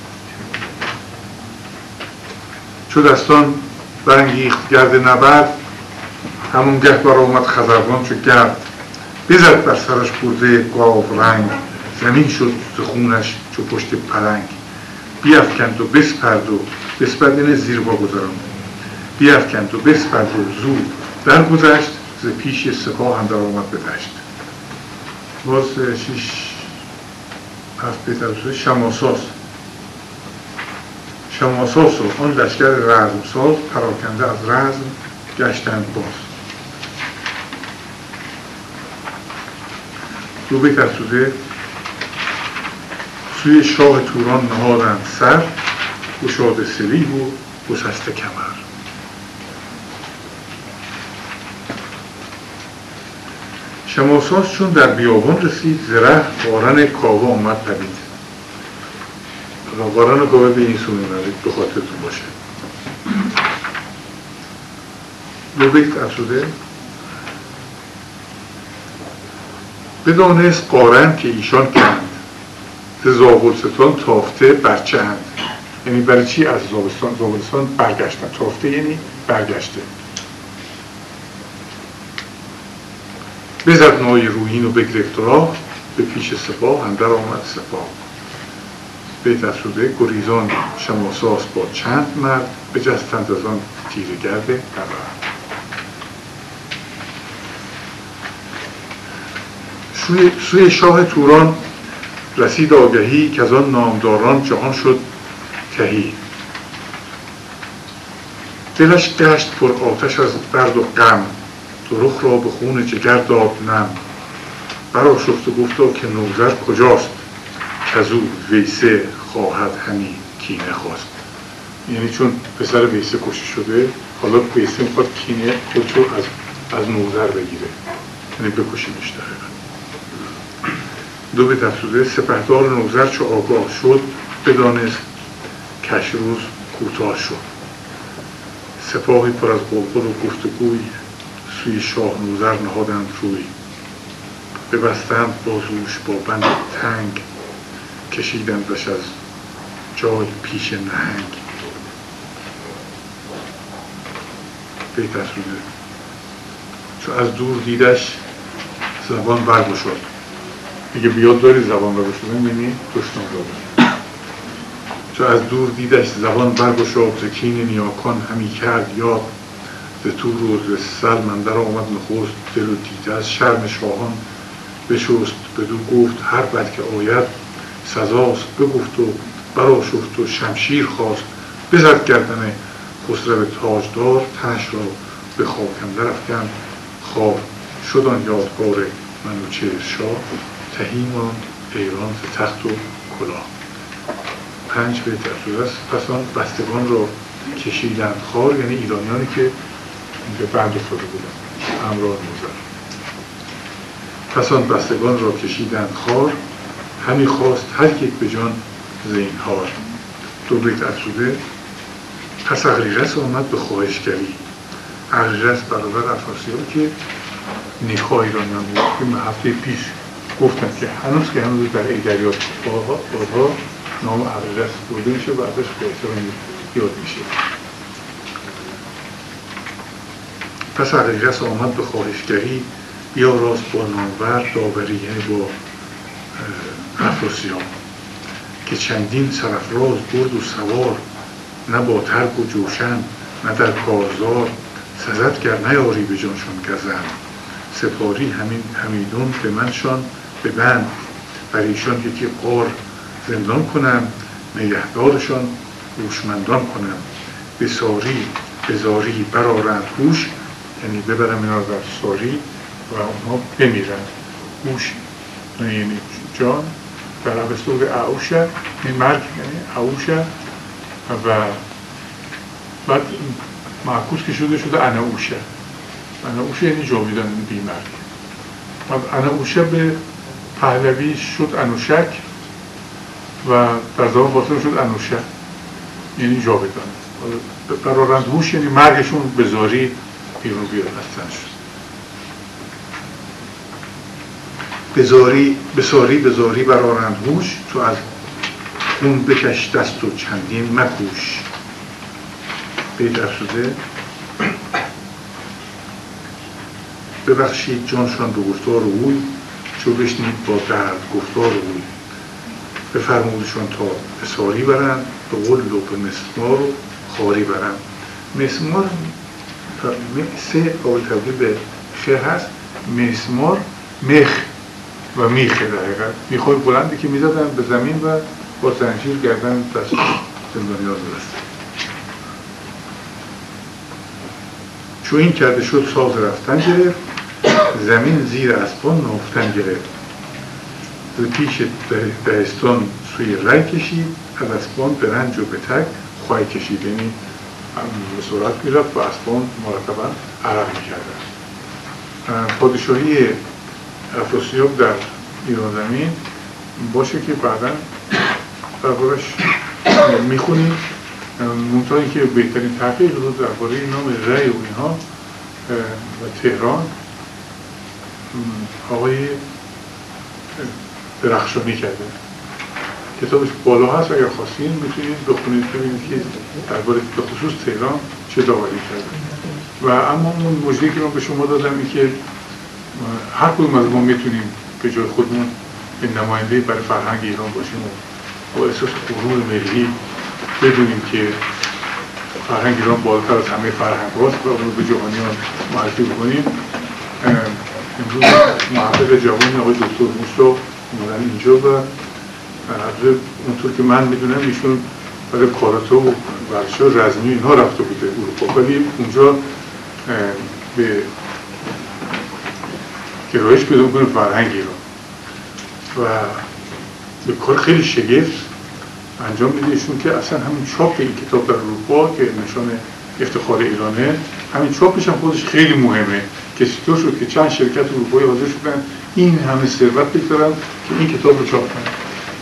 چو دستان برانگیخت گرد نبرد، همون گه برآمد خزروان چو گرد. بزد بر سرش گرزه گاو رنگ، زمین شد ز خونش چو پشت پلنگ. بیفکند و بسپرد و بسپرد یعنی زیر با گذراند. بیفکند و بسپرد و زود درگذشت، ز پیش سپاه اندر آمد به دشت. باز شیش هفت بیت افزوده. شماساس شماساس و آن لشکر رزمساز، پراکنده از رزم گشتند باز. دو بیت افزوده. سوی شاه توران نهادند سر، گشاده سلیح و گسسته کمر. شماساس چون در بیابان رسید، ز ره قارن کاوه آمد پدید. قارن کاوه به این سو می‌رود به خاطرتون باشه. دو بیت افزوده. بدانست قارن که ایشان کند، زابلستان تافته برچند، یعنی برای چی از زابلستان زابلستان برگشتن؟ تافته یعنی برگشته. بزد نای رویین و بگرفت راه، به پیش سپاه اندر آمد سپاه. بیت افزوده: گریزان شماساس با چند مرد، بجستند از آن تیره گرد نبرد. سوی, سوی شاه توران رسید آگهی، که از آن نامداران جهان شد تهی. دلش گشت پر آتش از درد و غم، دو رخ را به خون جگر داد نم. برآشفت و گفتا که نوذر کجاست، کزو ویسه خواهد همی کینه خواست. یعنی چون پسر ویسه کشته شده، حالا ویسه میخواد کینه خودشو از از نوذر بگیره، یعنی بکشیمش. دقیقا دو بیت افزوده: سپهدار نوذر چو آگاه شد، بدانست کش روز کوتاه شد. سپاهی پر از غلغل و گفتگوی، سوی شاه نوذر نهادند روی. ببستند بازوش با بند تنگ، کشیدندش از جای پیش نهنگ. بیت افزوده: چو از دور دیدش زبان برگشاد. دیگه بیاد داری زبان برگشادن، یعنی دشنام دادن. چو از دور دیدش زبان برگشاد، ز کین نیاکان همی کرد یاد. ز تور و ز سلم اندر آمد نخست، دل و دیده از شرم شاهان بشست. بدو گفت هر بد که آید سزاست، بگفت و برآشفت و شمشیر خواست. بزد گردن خسرو تاجدار، تنش را به خاک اندر افکند خوار. شد آن یادگار منوچهر شاه، تهی ماند ایران ز تخت و کلاه. پنج بیت افزوده است: پس آن بستگان را کشیدند خوار، یعنی ایرانیانی که به بند افتاده بودند همراه نوذر. پس آن بستگان را کشیدند خوار، همی خواست هر یک به جان زینهار. دو بیت افزوده: پس اغریرث آمد به خواهشگری. اغریرث برادر افراسیاب که نیکا ایرانیان بود، که هفته پیش گفتن که هنوز که هنوز در ایدریات بادها نام اغریرث برده میشه و ازش به احترام یاد میشه. پس اغریرث آمد به خواهشگری، بیاراست با نامور داوری، یعنی با افراسیاب. که چندین سرافراز برد و سوار، نه با ترگ و جوشن نه در کارزار. سزد گر نیاری به جانشان گزند، سپاری همین همیدون به منشان به بند. بر ایشان یکی غار زندان کنم، نگهدارشان هوشمندان کنم. به ساری به زاری برآرند هوش، یعنی ببرم اینا در ساری و اونها بمیرن. هوش یعنی جان، در اوسطه به اعوشه، این مرگ یعنی اعوشه، و بعد معکوس که شده شده انعوشه. انعوشه یعنی جاویدان، یعنی بی مرگ. بعد انعوشه به پهلوی شد انوشک و در زمان باطن شد انوشه، یعنی جاویدان. برآرند هوش یعنی مرگشون به زاری بیرون بیاد از تن شد. به زاری به ساری به زاری برآرند هوش، تو از خون بکش دست و چندین مکوش. بیت افزوده: ببخشید جانشان به گفتار اوی، چو بشنید با درد گفتار اوی. بفرمودشان تا به ساری برند، به غل و به مسمار و خاری برند. مسمار سه قابل تبدیل به خ هست. مسمار مخ و میخه. در حقیقت میخوای بلندی که میزدن به زمین و با زنجیر گردن دست زندانیان می‌بستن. چو این کرده شد ساز رفتن گرفت، زمین زیر اسبان نافتن گرفت. ز پیش دهستان سوی ری کشید، از اسبان به رنج و به تک خواهی کشید. یعنی به سرعت میرفت و اسبان مرتبا عرق میکردن. پادشاهی افراسیاب در ایران زمین باشه که بعدا دربارش میخونیم. منتها اینکه بهترین تحقیق رو درباره نام ری و اینها و تهران آقای درخشانی کرده. کتابش بالا هست، اگر خواستین میتونید بخونید ببینید که درباره به خصوص تهران چه داوری کرده. و اما اون موضوعی که من به شما دادم این که هر کدوم از ما میتونیم به جای خودمون به نماینده برای فرهنگ ایران باشیم و با احساس غرور ملی بدونیم که فرهنگ ایران بالاتر از همه فرهنگ هاست و اون به جهانیان معرفی بکنیم. امروز محقق جوانی آقای دکتر موسی اومدن اینجا و اونطور که من میدونم ایشون برای کاراته و ورزش‌های رزمی اینها رفته بوده اروپا، ولی اونجا به گرایش پیدا میکنه فرهنگ ایران و به کار خیلی شگفت انجام میده ایشون که اصلا همین چاپ این کتاب در اروپا که نشان افتخار ایرانه، همین چاپش هم خودش خیلی مهمه که چطور شد که چند شرکت اروپایی حاضر شدن این همه ثروت بگذارن که این کتاب رو چاپ کنن.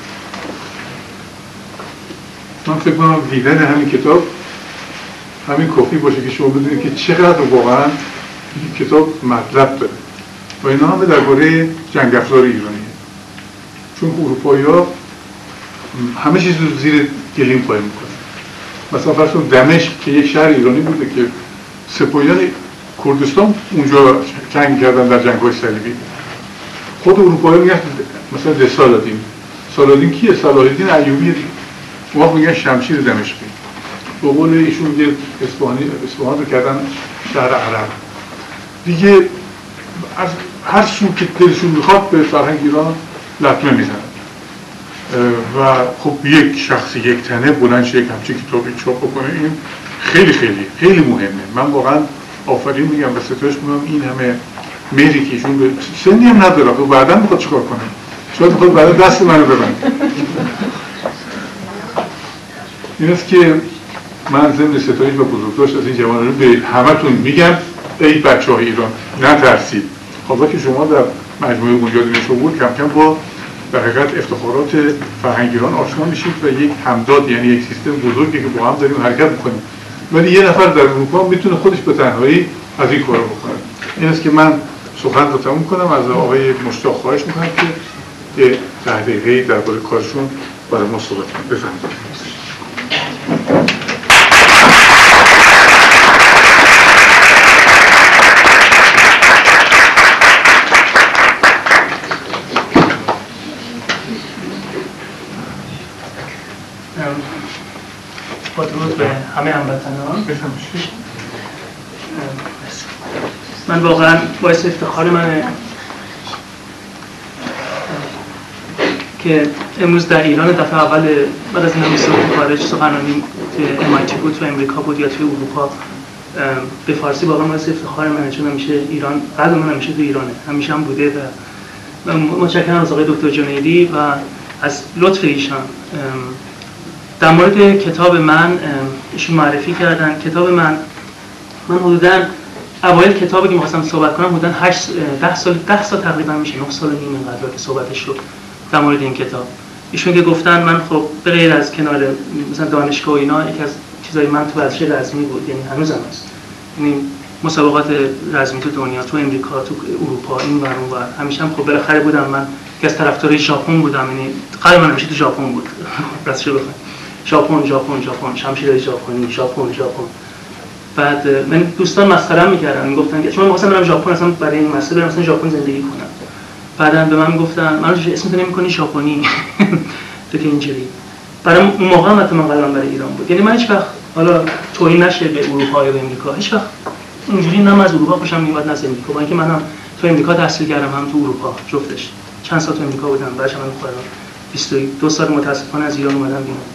من فکر کنم دیدن همین کتاب همین کافی باشه که شما بدونید که چقدر واقعا این کتاب مطلب داره و اینا همه درباره جنگ افزار ایرانیه، چون اروپایی‌ها همه چیز رو زیر گلیم قایم میکنن. مثلا فرض کن دمشق که یک شهر ایرانی بوده که سپاهیان کردستان اونجا جنگ کردن در جنگ‌های صلیبی، خود اروپایی‌ها میگن مثلا ده سالادین. سالادین کیه؟ صلاح الدین ایوبی. ما میگن شمشیر دمشقی. به قول ایشون میگه اصفهانی اصفهان رو کردن شهر عرب. دیگه از هر سو که دلشون میخواد به فرهنگ ایران لطمه میزنن. و خب یک شخص یک تنه بلند شه یک همچین کتابی چاپ بکنه، این خیلی خیلی خیلی مهمه. من واقعا آفرین میگم و ستایش میکنم این همه مهری که ایشون به سنی هم نداره و بعدا میخواد چیکار کنه، شاید میخواد بعدا دست منو ببنده. این است که من ضمن ستایش و بزرگداشت از این جوانان رو به همتون میگم ای بچه‌های ایران نترسید. حالا که شما در مجموعه بنیاد نشابور کم کم با در حقیقت افتخارات فرهنگ ایران آشنا میشید و یک همداد یعنی یک سیستم بزرگی که با هم داریم حرکت میکنیم، ولی یه نفر در اروپا میتونه خودش به تنهایی از این کارو بکنه. این است که من سخن رو تموم کنم، از آقای مشتاق خواهش میکنم که یه ده دقیقه‌ای درباره کارشون برای ما صحبت کنم. بفرمایید. با درود به همه هموطنان. من واقعا باعث افتخار منه که امروز در ایران دفعه اول بعد از اینکه سال خارج سخنرانی توی ام آی تی بود، تو امریکا بود یا توی اروپا، به فارسی واقعا باعث افتخار منه، چون همیشه ایران قلب من همیشه تو ایرانه، همیشه هم بوده و متشکرم از آقای دکتر جنیدی و از لطف ایشان. در مورد کتاب من ایشون معرفی کردن. کتاب من من حدوداً اوایل کتابی که می‌خواستم صحبت کنم حدوداً هشت ده سال ده سال تقریبا میشه، نه سال و نیم اینقدر که صحبتش شد در مورد این کتاب. ایشون که گفتن من خب به غیر از کنار مثلا دانشگاه و اینا، یکی از چیزای من تو ورزش رزمی بود، یعنی هنوزم هست، یعنی مسابقات رزمی تو دنیا، تو امریکا، تو اروپا، این ور اون ور، همیشه هم خب بالاخره بودم. من که از طرفدارای ژاپن بودم، یعنی قلب من همیشه تو ژاپن بود. راستش بخوام ژاپن ژاپن ژاپن شمشیرهای ژاپنی ژاپن ژاپن. بعد من دوستان مسخره می‌کردن، میگفتن که چون من می‌خواستم برم ژاپن اصلا برای این مسئله برم مثلا ژاپن زندگی کنم. بعدن به من میگفتن من اسمت نمی‌کنی ژاپنی تو که اینجوری. برای اون موقع هم من قلبم برای ایران بود. یعنی من هیچ وقت حالا توهین نشه به اروپا یا به امریکا، هیچ وقت اینجوری نه از اروپا خوشم میومد نه از امریکا، با اینکه منم تو امریکا تحصیل کردم هم تو اروپا جفتش. چند سال تو امریکا بودم، بعدش من خودم بیست و دو سال متاسفانه از ایران اومدم بیرون.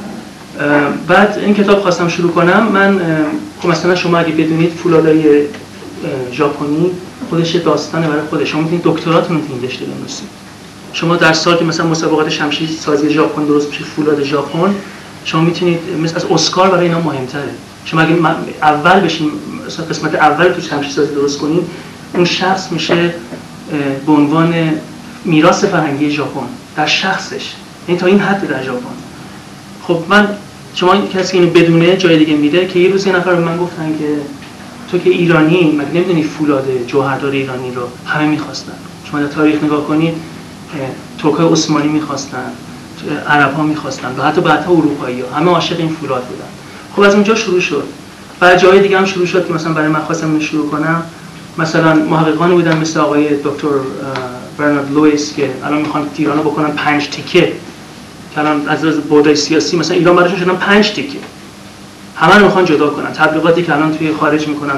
بعد این کتاب خواستم شروع کنم. من خب مثلا شما اگه بدونید فولادای ژاپنی خودش داستانه برای خودش. شما میتونید دکتراتون رو این رشته بنویسید. شما در سال که مثلا مسابقات شمشیر سازی ژاپن درست میشه، فولاد ژاپن، شما میتونید مثلا از اسکار برای اینا مهمتره. شما اگه اول بشین مثلا قسمت اول تو شمشیر سازی درست کنید، اون شخص میشه به عنوان میراث فرهنگی ژاپن در شخصش، یعنی تا این حد در ژاپن. خب من شما کسی اینو بدونه جای دیگه میده که یه روز یه نفر به من گفتن که تو که ایرانی مگه نمیدونی فولاد جوهردار ایرانی رو همه میخواستن. شما در تاریخ نگاه کنید، ترکای عثمانی میخواستن، عرب ها میخواستن و حتی بعدها اروپایی ها همه عاشق این فولاد بودن. خب از اونجا شروع شد. بعد جای دیگه هم شروع شد که مثلا برای من خواستم اینو شروع کنم. مثلا محققانی بودن مثل آقای دکتر برنارد لوئیس که الان میخوان ایرانو بکنن پنج تیکه، که الان از بعد سیاسی مثلا ایران براشون شدن پنج تیکه، همه رو میخوان جدا کنن. تبلیغاتی که الان توی خارج میکنن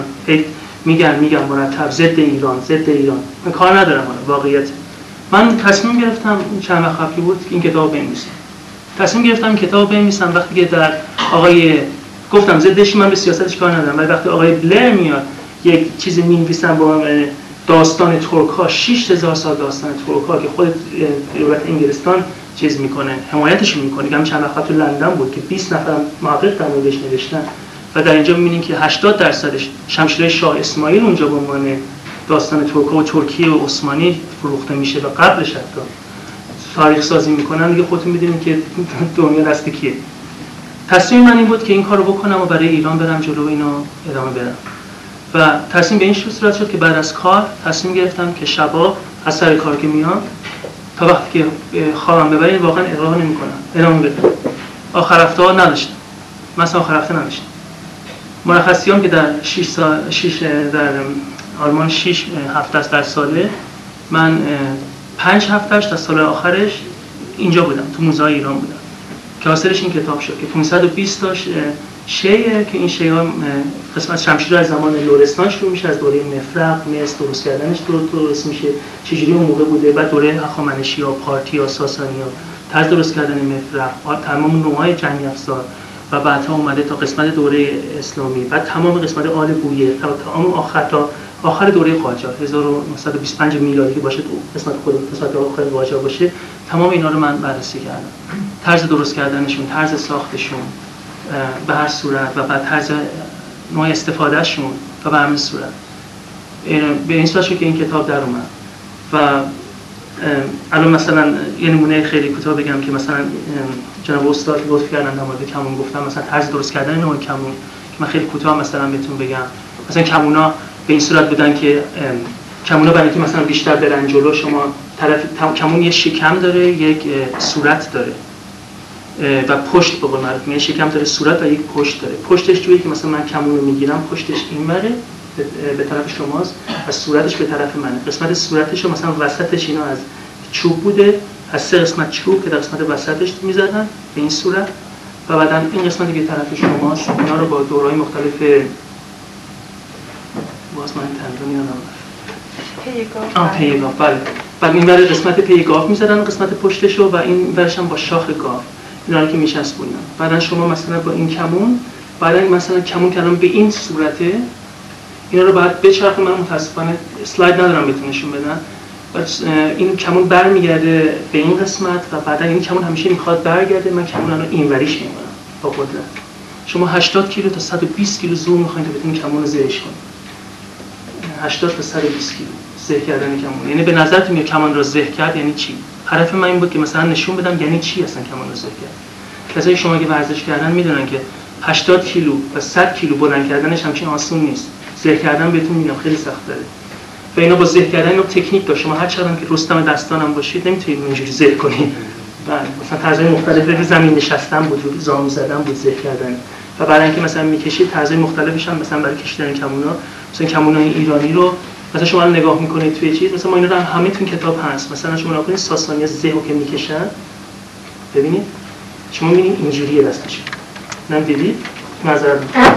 میگن میگن مرتب ضد ایران ضد ایران. من کار ندارم اون واقعیت. من تصمیم گرفتم چند وقت قبلی بود این کتاب بنویسم. تصمیم گرفتم این کتاب بنویسم وقتی که در آقای گفتم ضدش من به سیاستش کار ندارم، ولی وقتی آقای بلر میاد یک چیزی می‌نویسن با داستان ترک‌ها، شش هزار سال داستان ترک‌ها که خود دولت انگلستان چیز میکنه، حمایتش میکنه. که هم چند وقت تو لندن بود که بیست نفر محقق در موردش نوشتن و در اینجا می‌بینیم که هشتاد درصدش شمشیر شاه اسماعیل اونجا به عنوان داستان ترک‌ها و ترکیه و عثمانی فروخته میشه و قبلش حتی تاریخ سازی میکنن. دیگه خودتون می‌دونید که دنیا دست کیه. تصمیم من این بود که این کارو بکنم و برای ایران برم جلو اینو ادامه بدم. و تصمیم به این صورت شد که بعد از کار تصمیم گرفتم که شبا از سر کار که میام تا وقتی که خوابم ببرید واقعا ادامه نمی‌کنم، ادامه بدم. آخر هفته ها نداشتم. مثلا آخر هفته نداشتم. مرخصیام که در شش سال شش در آلمان شش هفته است در ساله، من پنج هفتهش تا سال آخرش اینجا بودم، تو موزه ایران بودم. که حاصلش این کتاب شد که پانصد و بیست تاش شیعه که این شیعه قسمت شمشیر از زمان لرستان شروع میشه، از دوره مفرق، مصر درست کردنش درست میشه، چجوری اون موقع بوده، بعد دوره هخامنشی‌ها، پارتیا، ساسانی‌ها، طرز درست کردن مفرق، تمام نوع‌های جنگ افزار و بعدها اومده تا قسمت دوره اسلامی، بعد تمام قسمت آل بویه تا تمام آخر تا آخر دوره قاجار هزار و نهصد و بیست و پنج میلادی که باشه، تو قسمت خود قسمت آخر قاجار باشه، تمام اینا رو من بررسی کردم. طرز درست کردنشون، طرز ساختشون به هر صورت و بعد طرز نوع استفادهشون و به همین صورت. به این صورت شد که این کتاب در اومد. و الان مثلا یه نمونه خیلی کوتاه بگم که مثلا جناب استاد لطف کردن در مورد کمون گفتم، مثلا طرز درست کردن نوع کمون که من خیلی کوتاه مثلا بهتون بگم. مثلا کمونا به این صورت بودن که کمونا برای اینکه مثلا بیشتر برن جلو، شما طرف کمون یه شکم داره، یک صورت داره و پشت به قول معروف، یعنی شکم داره، صورت و یک پشت داره. پشتش جوری که مثلا من کمون رو میگیرم، پشتش اینوره به طرف شماست و صورتش به طرف منه. قسمت صورتش رو مثلا وسطش اینا از چوب بوده، از سه قسمت چوب که در قسمت وسطش میزدن به این صورت و بعدن این قسمتی که طرف شماست اینا رو با دورهای مختلف باز من تمرین یادم پیگاف. آه پیگاف بله. بعد این ور قسمت پیگاف میزدن قسمت پشتش رو و این ورش هم با شاخ گاف اینا رو که میچسبونن. بعدن شما مثلا با این کمون، بعدن مثلا کمون کردم به این صورته، اینا رو بعد بچرخونم. من متاسفانه اسلاید ندارم بهتون نشون بدم. بعد این کمون برمیگرده به این قسمت و بعدن این کمون همیشه میخواد برگرده، من کمون رو اینوریش میکنم با قدرت. شما هشتاد کیلو تا صد و بیست کیلو زور میخواین که بتونین کمون رو زهش کنید. هشتاد تا صد و بیست کیلو زه کردن کمون. یعنی به نظرتون میاد کمان رو زه کرد یعنی چی؟ هدف من این بود که مثلا نشون بدم یعنی چی اصلا کمان رو زه کرد. کسایی شما که ورزش کردن میدونن که هشتاد کیلو و صد کیلو بلند کردنش همچین آسون نیست. زه کردن بهتون میگم خیلی سخت داره. و اینا با زه کردن اینا تکنیک داره. شما هر چقدر که رستم دستانم باشید نمیتونید اینجوری زه کنید. بله مثلا طرزهای مختلفی رو زمین نشستن بود، رو زانو زدن بود، زه کردن. و برای اینکه مثلا میکشید طرزهای مختلفش هم مثلا برای کشیدن کمونا، مثلا کمونای ایرانی رو مثلا شما نگاه میکنید توی چیز، مثلا ما اینا رو همه تو کتاب هست. مثلا شما نگاه کنید ساسانی زه رو که میکشن، ببینید شما میبینید اینجوریه دستشون. نم دیدید؟ معذرت میخوام.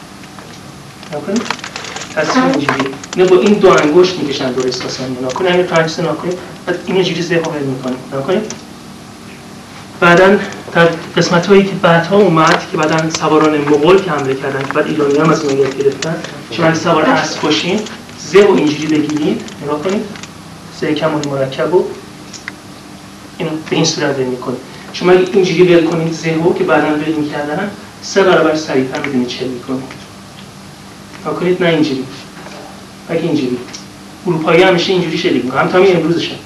نکنید؟ دستشون اینجوریه. اینا با این دو انگشت میکشن دور ساسانی. نکنید همین پنج تا نکنید. بعد این اینجوری زه رو ول میکنید. نکنید؟ بعدن در قسمت‌هایی که بعدها اومد که بعدن سواران مغول که حمله کردن که بعد ایرانی‌ها هم از اون یاد گرفتن، شما اگه سوار اسب باشین زه و اینجوری بگیرید، نگاه کنید زه کمون مرکب رو اینو به این صورت ول می‌کنید. شما اگه اینجوری ول کنید زه رو که بعدن ول می‌کردن سه برابر سریع‌تر می‌دونید چه می‌کنید. نگاه کنید نه اینجوری. اگه اینجوری اروپایی همیشه اینجوری شلیک می‌کنن، هم تا همین امروزشون.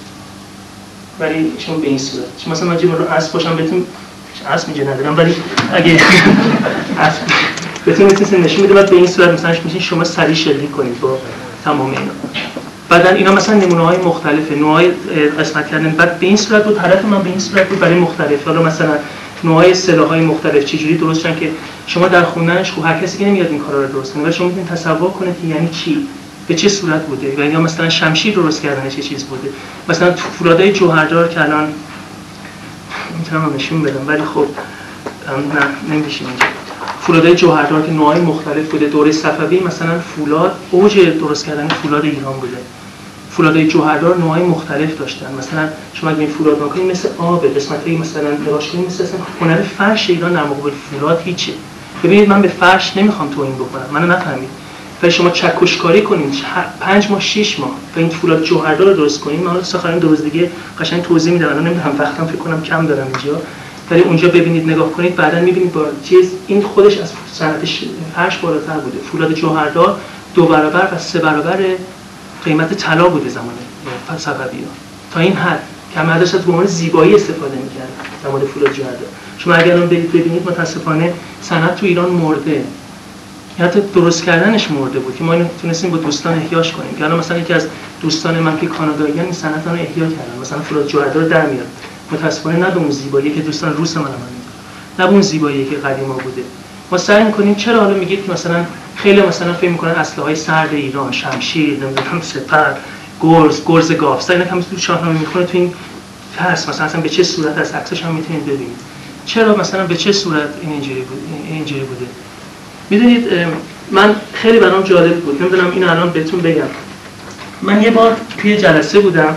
ولی شما به این صورت شما مثلا من جمع رو اسب باشم بهتون اسب اینجا ندارم، ولی اگه اسب بهتون میتونید نشون میده بعد به این صورت مثلا میشین شما سریع شلیک کنید با تمام اینا. بعدن اینا مثلا نمونه‌های مختلفه، نوعای قسمت کردن بعد به این صورت بود، هدف من به این صورت بود برای مختلف. حالا مثلا نوعای اصطلاح‌های مختلف چجوری درست شدن که شما در خوندنش خب هر کسی که نمیاد این کارا رو درست کنه، ولی شما میتونید تصور کنید که یعنی چی، به چه صورت بوده، و یا مثلا شمشیر درست کردنش چه چیز بوده. مثلا فولادای جوهردار که الان میتونم نشون بدم ولی خب نه نمیشه اینجا. فولادای جوهردار که نوعای مختلف بوده. دوره صفوی مثلا فولاد اوج درست کردن فولاد ایران بوده. فولادای جوهردار نوعای مختلف داشتن. مثلا شما اگه این فولاد نکنید مثل آب، قسمتایی مثلا نگاش کنید مثلا هنر فرش ایران در مقابل فولاد هیچه. ببینید من به فرش نمیخوام توهین بکنم، منو نفهمید. ولی شما چکشکاری کنید پنج ماه شش ماه و این فولاد جوهردار رو درست کنید. من ساختن دو روز دیگه قشنگ توضیح میدم. الان نمیدونم وقتم فکر کنم کم دارم اینجا. ولی اونجا ببینید نگاه کنید بعداً میبینید با چیز این خودش از صنعت فرش بالاتر بوده. فولاد جوهردار دو برابر و سه برابر قیمت طلا بوده زمان صفوی‌ها. تا این حد که مدرسه از به عنوان زیبایی استفاده می‌کرد زمان فولاد جوهردار. شما اگر الان برید ببینید متاسفانه صنعت تو ایران مرده. حتی درست کردنش مرده بود که ما اینو تونستیم با دوستان احیاش کنیم. که الان مثلا یکی از دوستان من که کاناداییان این صنعت رو احیا کردن. مثلا فولاد جوهردار در میاد. متاسفانه نه به اون زیبایی که دوستان روس من هم نه به اون زیبایی که قدیما بوده. ما سعی می‌کنیم چرا حالا میگید که مثلا خیلی مثلا فکر می‌کنن اسلحه‌های سرد ایران، شمشیر، نمیدونم سپر، گرز، گرز گاوسا اینا که هم تو شاهنامه می‌خونه تو این فرس مثلا اصلا به چه صورت از عکسش هم می‌تونید ببینید. چرا مثلا به چه صورت این اینجوری بود اینجوری بوده. می‌دونید من خیلی برام جالب بود. نمی‌دونم اینو الان بهتون بگم. من یه بار توی جلسه بودم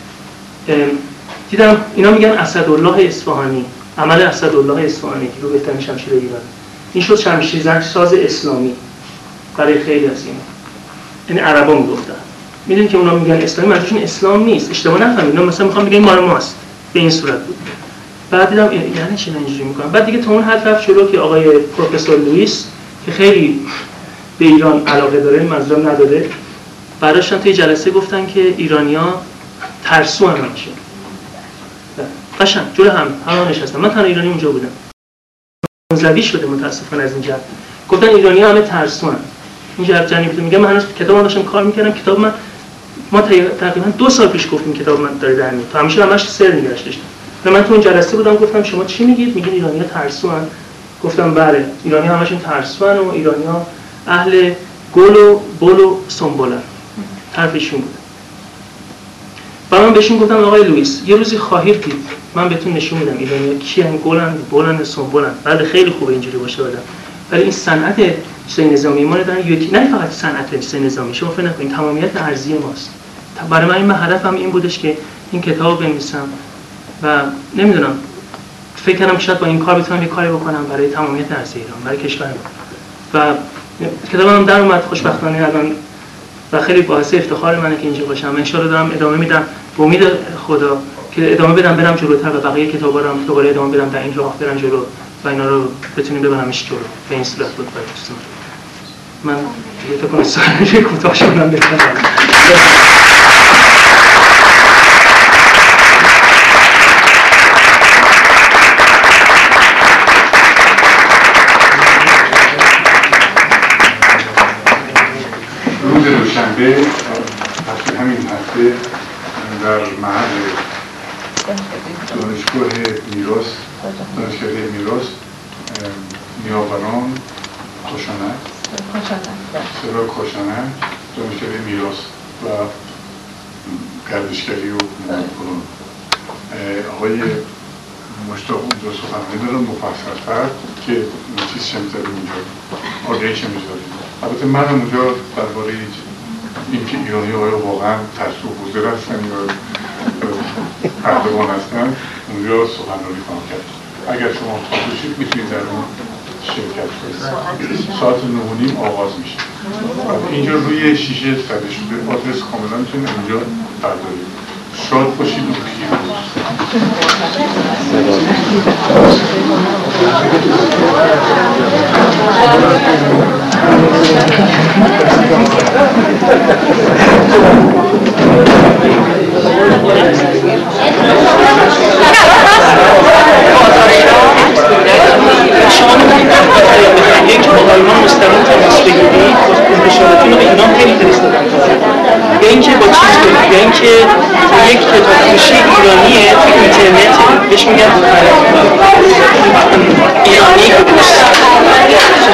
دیدم اینا میگن اسدالله اصفهانی، عمل اسدالله اصفهانی که رو بهترین شمشیر ایران. این شد شمشیر ساز اسلامی برای خیلی از اینا. یعنی عربا میگفتن. میدونید که اونا میگن اسلامی منظورشون اسلام نیست. اشتباه نفهمید. اونا مثلا میخوان بگن مال ماست. به این صورت بود. بعد دیدم یعنی چی اینجوری میکنن. بعد دیگه تا اون حد رفت جلو که آقای پروفسور لوئیس که خیلی به ایران علاقه داره، منظورم نداده، براشون توی جلسه گفتن که ایرانی‌ها ترسو هم میشن. قشنگ جلو هم همه نشستن. من تنها ایرانی اونجا بودم. منزوی شده متاسفانه از این جهت. گفتن ایرانی‌ها همه ترسوان. این جهت جنگی بود. میگم من هنوز کتاب داشتم کار می‌کردم. کتاب من ما تقریبا دو سال پیش گفتیم کتاب من داره در میاد. تا همیشه همش سر نگرش داشتم. و من تو اون جلسه بودم گفتم شما چی میگید؟ میگین ایرانی‌ها ترسوان. گفتم بله. ایرانی‌ها همشون ترسوان و ایرانی‌ها اهل گل و بل و سنبولن. حرفشون بود. و من بهشون گفتم آقای لوئیس یه روزی خواهید دید من بهتون نشون میدم ایرانی‌ها کیان، گلن، بلن، سنبولن. بعد خیلی خوبه اینجوری باشه آدم. ولی این صنعت سه نظامی ما دارن یکی نه فقط صنعت سه نظامی، شما فکر نکنید تمامیت ارضی ماست. برای من این هدفم این بودش که این کتاب بنویسم و نمیدونم فکر کردم شاید با این کار بتونم یه کاری بکنم برای تمامیت ارضی ایران، برای کشور ما. و کتابم در اومد خوشبختانه الان و خیلی باعث افتخار منه که اینجا باشم. ان شاءالله دارم ادامه میدم به امید خدا که ادامه بدم برم جلوتر و بقیه کتابا رو هم دوباره ادامه بدم در این راه برم جلو و اینا رو بتونیم ببرمش جلو. به این صورت بود برای دوستان. من دیگه فکر کنم سوالش کوتاه شدم بهتره. دوشنبه هفته همین هفته در محل دانشگاه میراث دانشگاه میراث نیاوران کوشانک سرا کوشانک دانشگاه میراث و گردشگری و فلان آقای مشتاق اونجا سخنرانی دارن مفصل‌تر که چیز شمیده اونجا آگهی شمیده داریم. البته من اونجا درباره اینکه ایرانی‌ها آیا واقعا ترسو بزرگ هستن یا پهلوان هستن اونجا سخنرانی خواهم کرد. اگر شما خواهد باشید میتونید در اون شرکت کنید. ساعت نه و نیم آغاز میشه. اینجا روی شیشه زده شده، آدرس کاملا میتونید اینجا بردارید. شاد باشید و پیروز. یک آقایمان مستقیم تماس بگیرید، انتشاراتون رو به اینا خیلی فرستادن. یا اینکه با چیز کنید یا اینکه یک کتاب فروشی ایرانیه تو اینترنت بهش میگن ایرانی